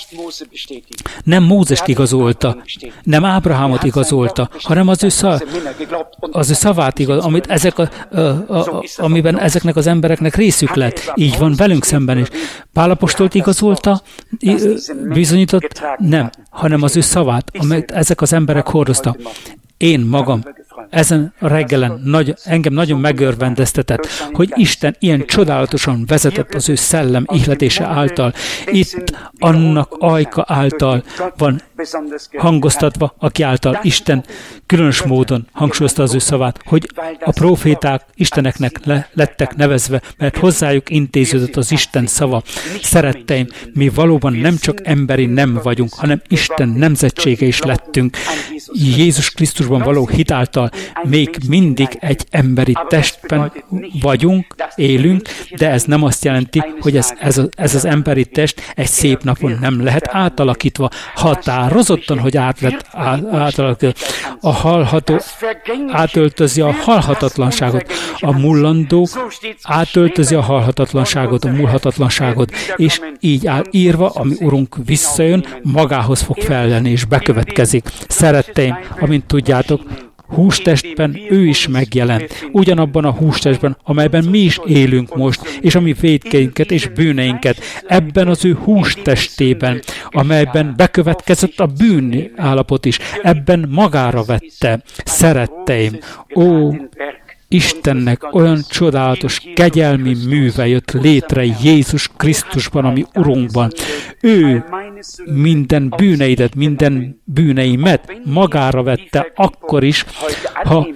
Nem Mózest igazolta, nem Ábrahámot igazolta, hanem az ő, szav, az ő szavát igaz, amit ezek a, a, a, amiben ezeknek az embereknek részük lett. Így van velünk szemben is. Pál apostolt igazolta, bizonyított? Nem, hanem az ő szavát, amit ezek az emberek hordoztak. Én magam ezen a reggelen nagy, engem nagyon megörvendeztetett, hogy Isten ilyen csodálatosan vezetett az ő szellem ihletése által. Itt annak ajka által van hangoztatva, aki által Isten különös módon hangsúlyozta az ő szavát, hogy a proféták Isteneknek le, lettek nevezve, mert hozzájuk intéződött az Isten szava. Szeretteim, mi valóban nem csak emberi nem vagyunk, hanem Isten nemzetsége is lettünk. Jézus Krisztusban való hit által még mindig egy emberi testben vagyunk, élünk, de ez nem azt jelenti, hogy ez, ez, a, ez az emberi test egy szép napon nem lehet átalakítva. Határozottan, hogy át lett átalakítva. A halható átöltözi a halhatatlanságot. A mullandó átöltözi a halhatatlanságot, a múlhatatlanságot, és így áll írva, ami Urunk visszajön, magához fog felelni, és bekövetkezik. Szeretteim, amint tudjátok, hústestben ő is megjelent. Ugyanabban a hústestben, amelyben mi is élünk most, és a mi vétkeinket és bűneinket. Ebben az ő hústestében, amelyben bekövetkezett a bűn állapot is. Ebben magára vette. Szeretteim, ó, Istennek olyan csodálatos, kegyelmi műve jött létre Jézus Krisztusban, ami Urunkban. Ő minden bűneidet, minden bűneimet magára vette akkor is, ha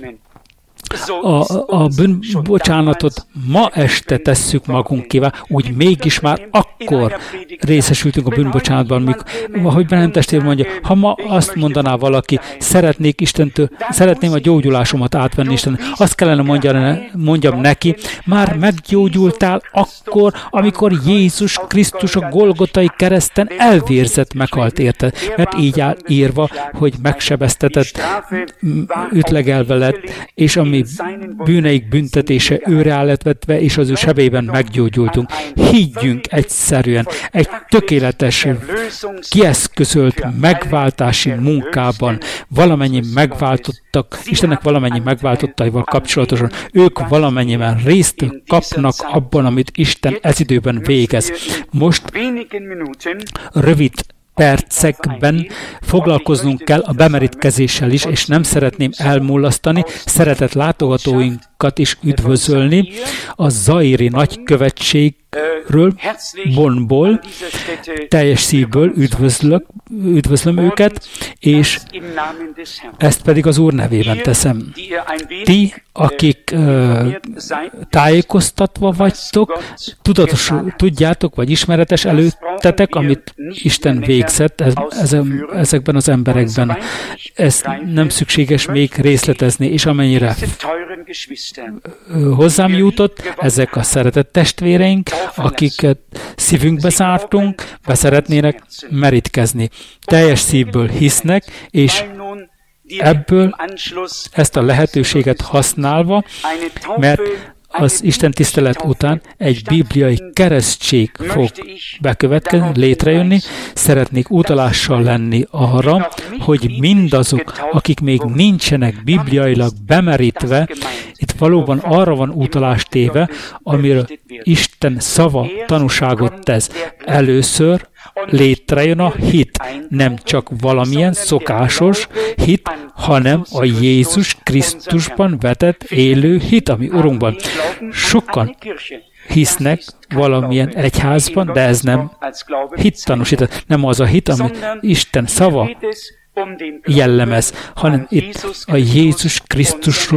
a, a bűnbocsánatot ma este tesszük magunkévá, úgy mégis már akkor részesültünk a bűnbocsánatban, mikor, ahogy Bennem testvér mondja, ha ma azt mondaná valaki, szeretnék Istentől, szeretném a gyógyulásomat átvenni Isten, azt kellene mondjam, mondjam neki, már meggyógyultál akkor, amikor Jézus Krisztus a Golgotai kereszten elvérzett, meghalt érte, mert így áll írva, hogy megsebeztetett, ütlegelve lett, és ami bűneik büntetése őre állt vetve, és az ő sebében meggyógyultunk. Higgyünk egyszerűen egy tökéletes, kieszközölt megváltási munkában, valamennyi megváltottak, Istennek valamennyi megváltottaival kapcsolatosan, ők valamennyiben részt kapnak abban, amit Isten ez időben végez. Most rövid percekben foglalkoznunk kell a bemerítkezéssel is, és nem szeretném elmulasztani szeretett látogatóinkat is üdvözölni a zairi nagykövetségről, Bonnból. Teljes szívből üdvözlök, üdvözlöm őket, és ezt pedig az Úr nevében teszem. Ti, akik uh, tájékoztatva vagytok, tudatos, tudjátok, vagy ismeretes előttetek, amit Isten végzett ezekben az emberekben. Ezt nem szükséges még részletezni, és amennyire hozzám jutott, ezek a szeretett testvéreink, akiket szívünkbe zártunk, be szeretnének merítkezni. Teljes szívből hisznek, és ebből ezt a lehetőséget használva, mert az Isten tisztelet után egy bibliai keresztség fog bekövetkezni, létrejönni. Szeretnék utalással lenni arra, hogy mindazok, akik még nincsenek bibliailag bemerítve, itt valóban arra van utalás téve, amiről Isten szava tanúságot tesz. Először létrejön a hit, nem csak valamilyen szokásos hit, hanem a Jézus Krisztusban vetett élő hit, ami Urunkban. Sokan hisznek valamilyen egyházban, de ez nem hittanúsítás, nem az a hit, ami Isten szava jellemez, hanem itt a Jézus Krisztus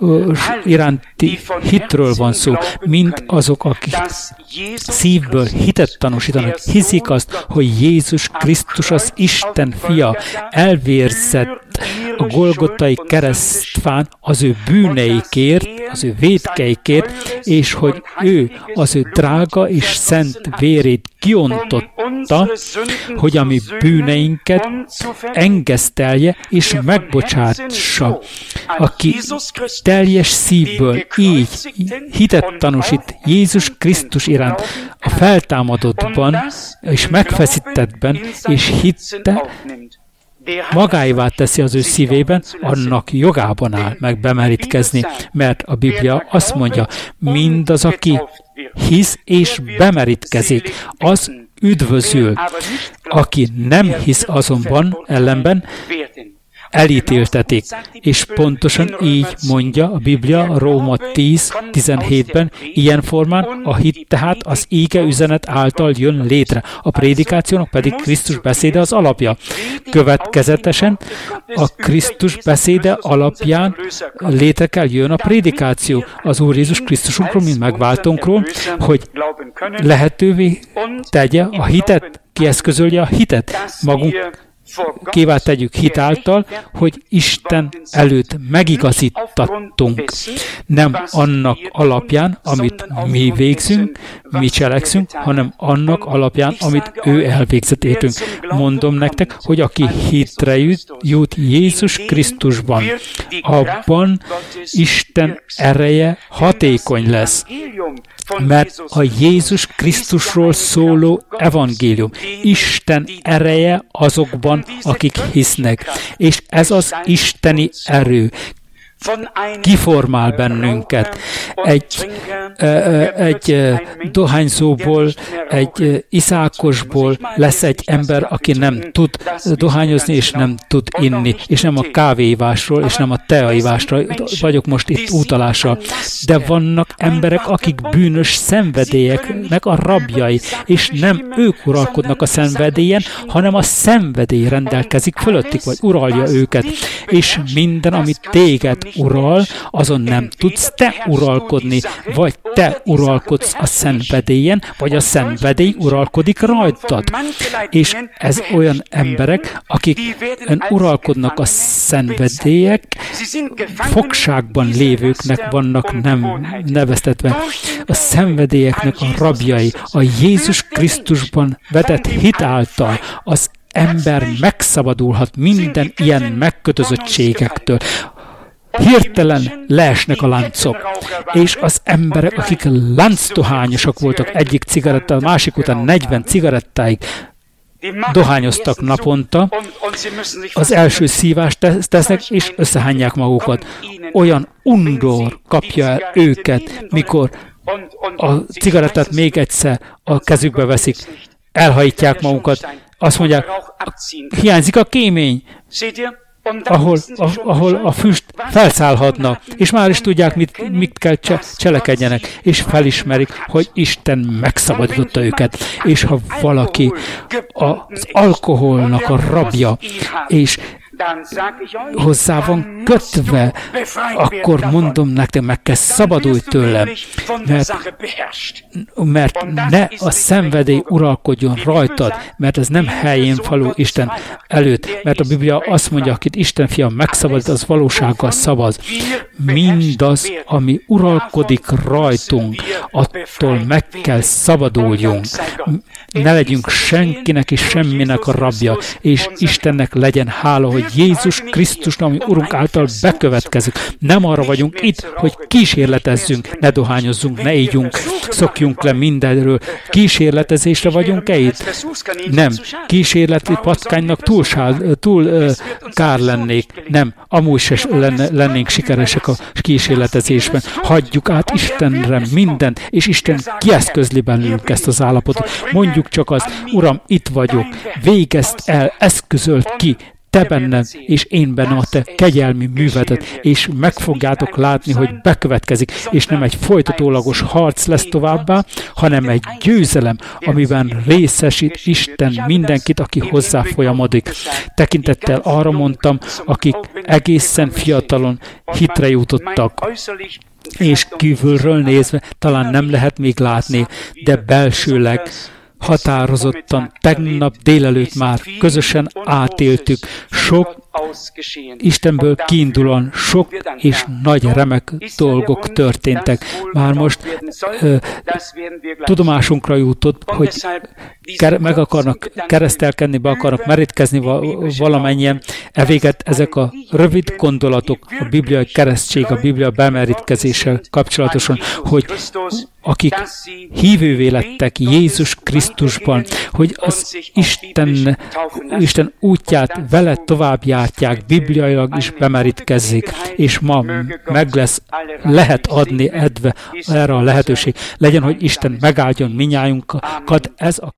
iránti hitről van szó. Mind azok, akik szívből hitet tanúsítanak, hiszik azt, hogy Jézus Krisztus az Isten fia, elvérzett a Golgotai keresztfán az ő bűneikért, az ő vétkeikért, és hogy ő az ő drága és szent vérét kiontotta, hogy a mi bűneinket engesztelje és megbocsássa. Aki teljes szívből így hitet tanúsít Jézus Krisztus iránt a feltámadottban és megfeszítettben, és hitte, magáévá teszi az ő szívében, annak jogában áll meg bemerítkezni, mert a Biblia azt mondja, mindaz, aki hisz és bemerítkezik, az üdvözül. Aki nem hisz azonban ellenben, elítéltetik. És pontosan így mondja a Biblia Róma tíz tizenhétben, ilyen formán a hit tehát az íge üzenet által jön létre. A prédikációnak pedig Krisztus beszéde az alapja. Következetesen a Krisztus beszéde alapján létre kell jön a prédikáció az Úr Jézus Krisztusunkról, mint megváltónkról, hogy lehetővé tegye a hitet, kieszközölje a hitet magunk kíván tegyük hitáltal, hogy Isten előtt megigazítattunk. Nem annak alapján, amit mi végzünk, mi cselekszünk, hanem annak alapján, amit ő elvégzett értünk. Mondom nektek, hogy aki hitre jut, jut Jézus Krisztusban, abban Isten ereje hatékony lesz. Mert a Jézus Krisztusról szóló evangélium, Isten ereje azokban, akik hisznek. És ez az isteni erő kiformál bennünket. Egy, egy dohányzóból, egy iszákosból lesz egy ember, aki nem tud dohányozni, és nem tud inni, és nem a kávéivásról, és nem a teaivásról vagyok most itt utalással. De vannak emberek, akik bűnös szenvedélyeknek a rabjai, és nem ők uralkodnak a szenvedélyen, hanem a szenvedély rendelkezik fölöttük, vagy uralja őket. És minden, amit téged ural, azon nem tudsz te uralkodni, vagy te uralkodsz a szenvedélyen, vagy a szenvedély uralkodik rajtad. És ez olyan emberek, akik uralkodnak a szenvedélyek, fogságban lévőknek vannak nem neveztetve. A szenvedélyeknek a rabjai, a Jézus Krisztusban vetett hit által az ember megszabadulhat minden ilyen megkötözöttségektől. hirtelen leesnek a láncok, és az emberek, akik láncdohányosak voltak, egyik cigaretta, a másik után negyven cigarettáig dohányoztak naponta, az első szívást tesznek, és összehányják magukat. Olyan undor kapja el őket, mikor a cigarettát még egyszer a kezükbe veszik, elhajítják magukat, azt mondják, hiányzik a kémény, ahol, ahol a füst felszállhatna, és már is tudják, mit, mit kell cse, cselekedjenek, és felismerik, hogy Isten megszabadította őket. És ha valaki az alkoholnak a rabja, és hozzá van kötve, akkor mondom nektek, meg kell szabadulj tőle, mert, mert ne a szenvedély uralkodjon rajtad, mert ez nem helyén való Isten előtt, mert a Biblia azt mondja, akit Isten fia megszabadít, az valósággal szavaz. Mindaz, ami uralkodik rajtunk, attól meg kell szabaduljunk. Ne legyünk senkinek és semminek a rabja, és Istennek legyen hála, hogy Jézus Krisztus, ami Urunk által bekövetkezik. Nem arra vagyunk itt, hogy kísérletezzünk, ne dohányozzunk, ne ígyunk, szokjunk le mindenről. Kísérletezésre vagyunk-e itt? Nem. Kísérleti patkánynak túl, sál, túl uh, kár lennék. Nem. Amúgy se lenne, lennénk sikeresek a kísérletezésben. Hagyjuk át Istenre mindent, és Isten kieszközli bennünk ezt az állapotot. Mondjuk csak azt, Uram, itt vagyok, végezd el, eszközöld ki, te benned, és én benne a te kegyelmi művedet, és meg fogjátok látni, hogy bekövetkezik, és nem egy folytatólagos harc lesz továbbá, hanem egy győzelem, amiben részesít Isten mindenkit, aki hozzá folyamodik. Tekintettel arra mondtam, akik egészen fiatalon hitre jutottak, és kívülről nézve talán nem lehet még látni, de belsőleg határozottan tegnap délelőtt már közösen átéltük. Sok Istenből kiindulóan sok és nagy remek dolgok történtek. Már most ö, tudomásunkra jutott, hogy ker- meg akarnak keresztelkedni, be akarnak merítkezni val- valamennyien. Evéget ezek a rövid gondolatok, a bibliai keresztség, a biblia bemerítkezéssel kapcsolatosan, hogy akik hívővé lettek Jézus Krisztusban, hogy az Isten, Isten útját vele tovább jártják, bibliailag is bemerítkezzik, és ma meg lesz, lehet adni edve erre a lehetőség. Legyen, hogy Isten megáldjon minnyájunkat, ez a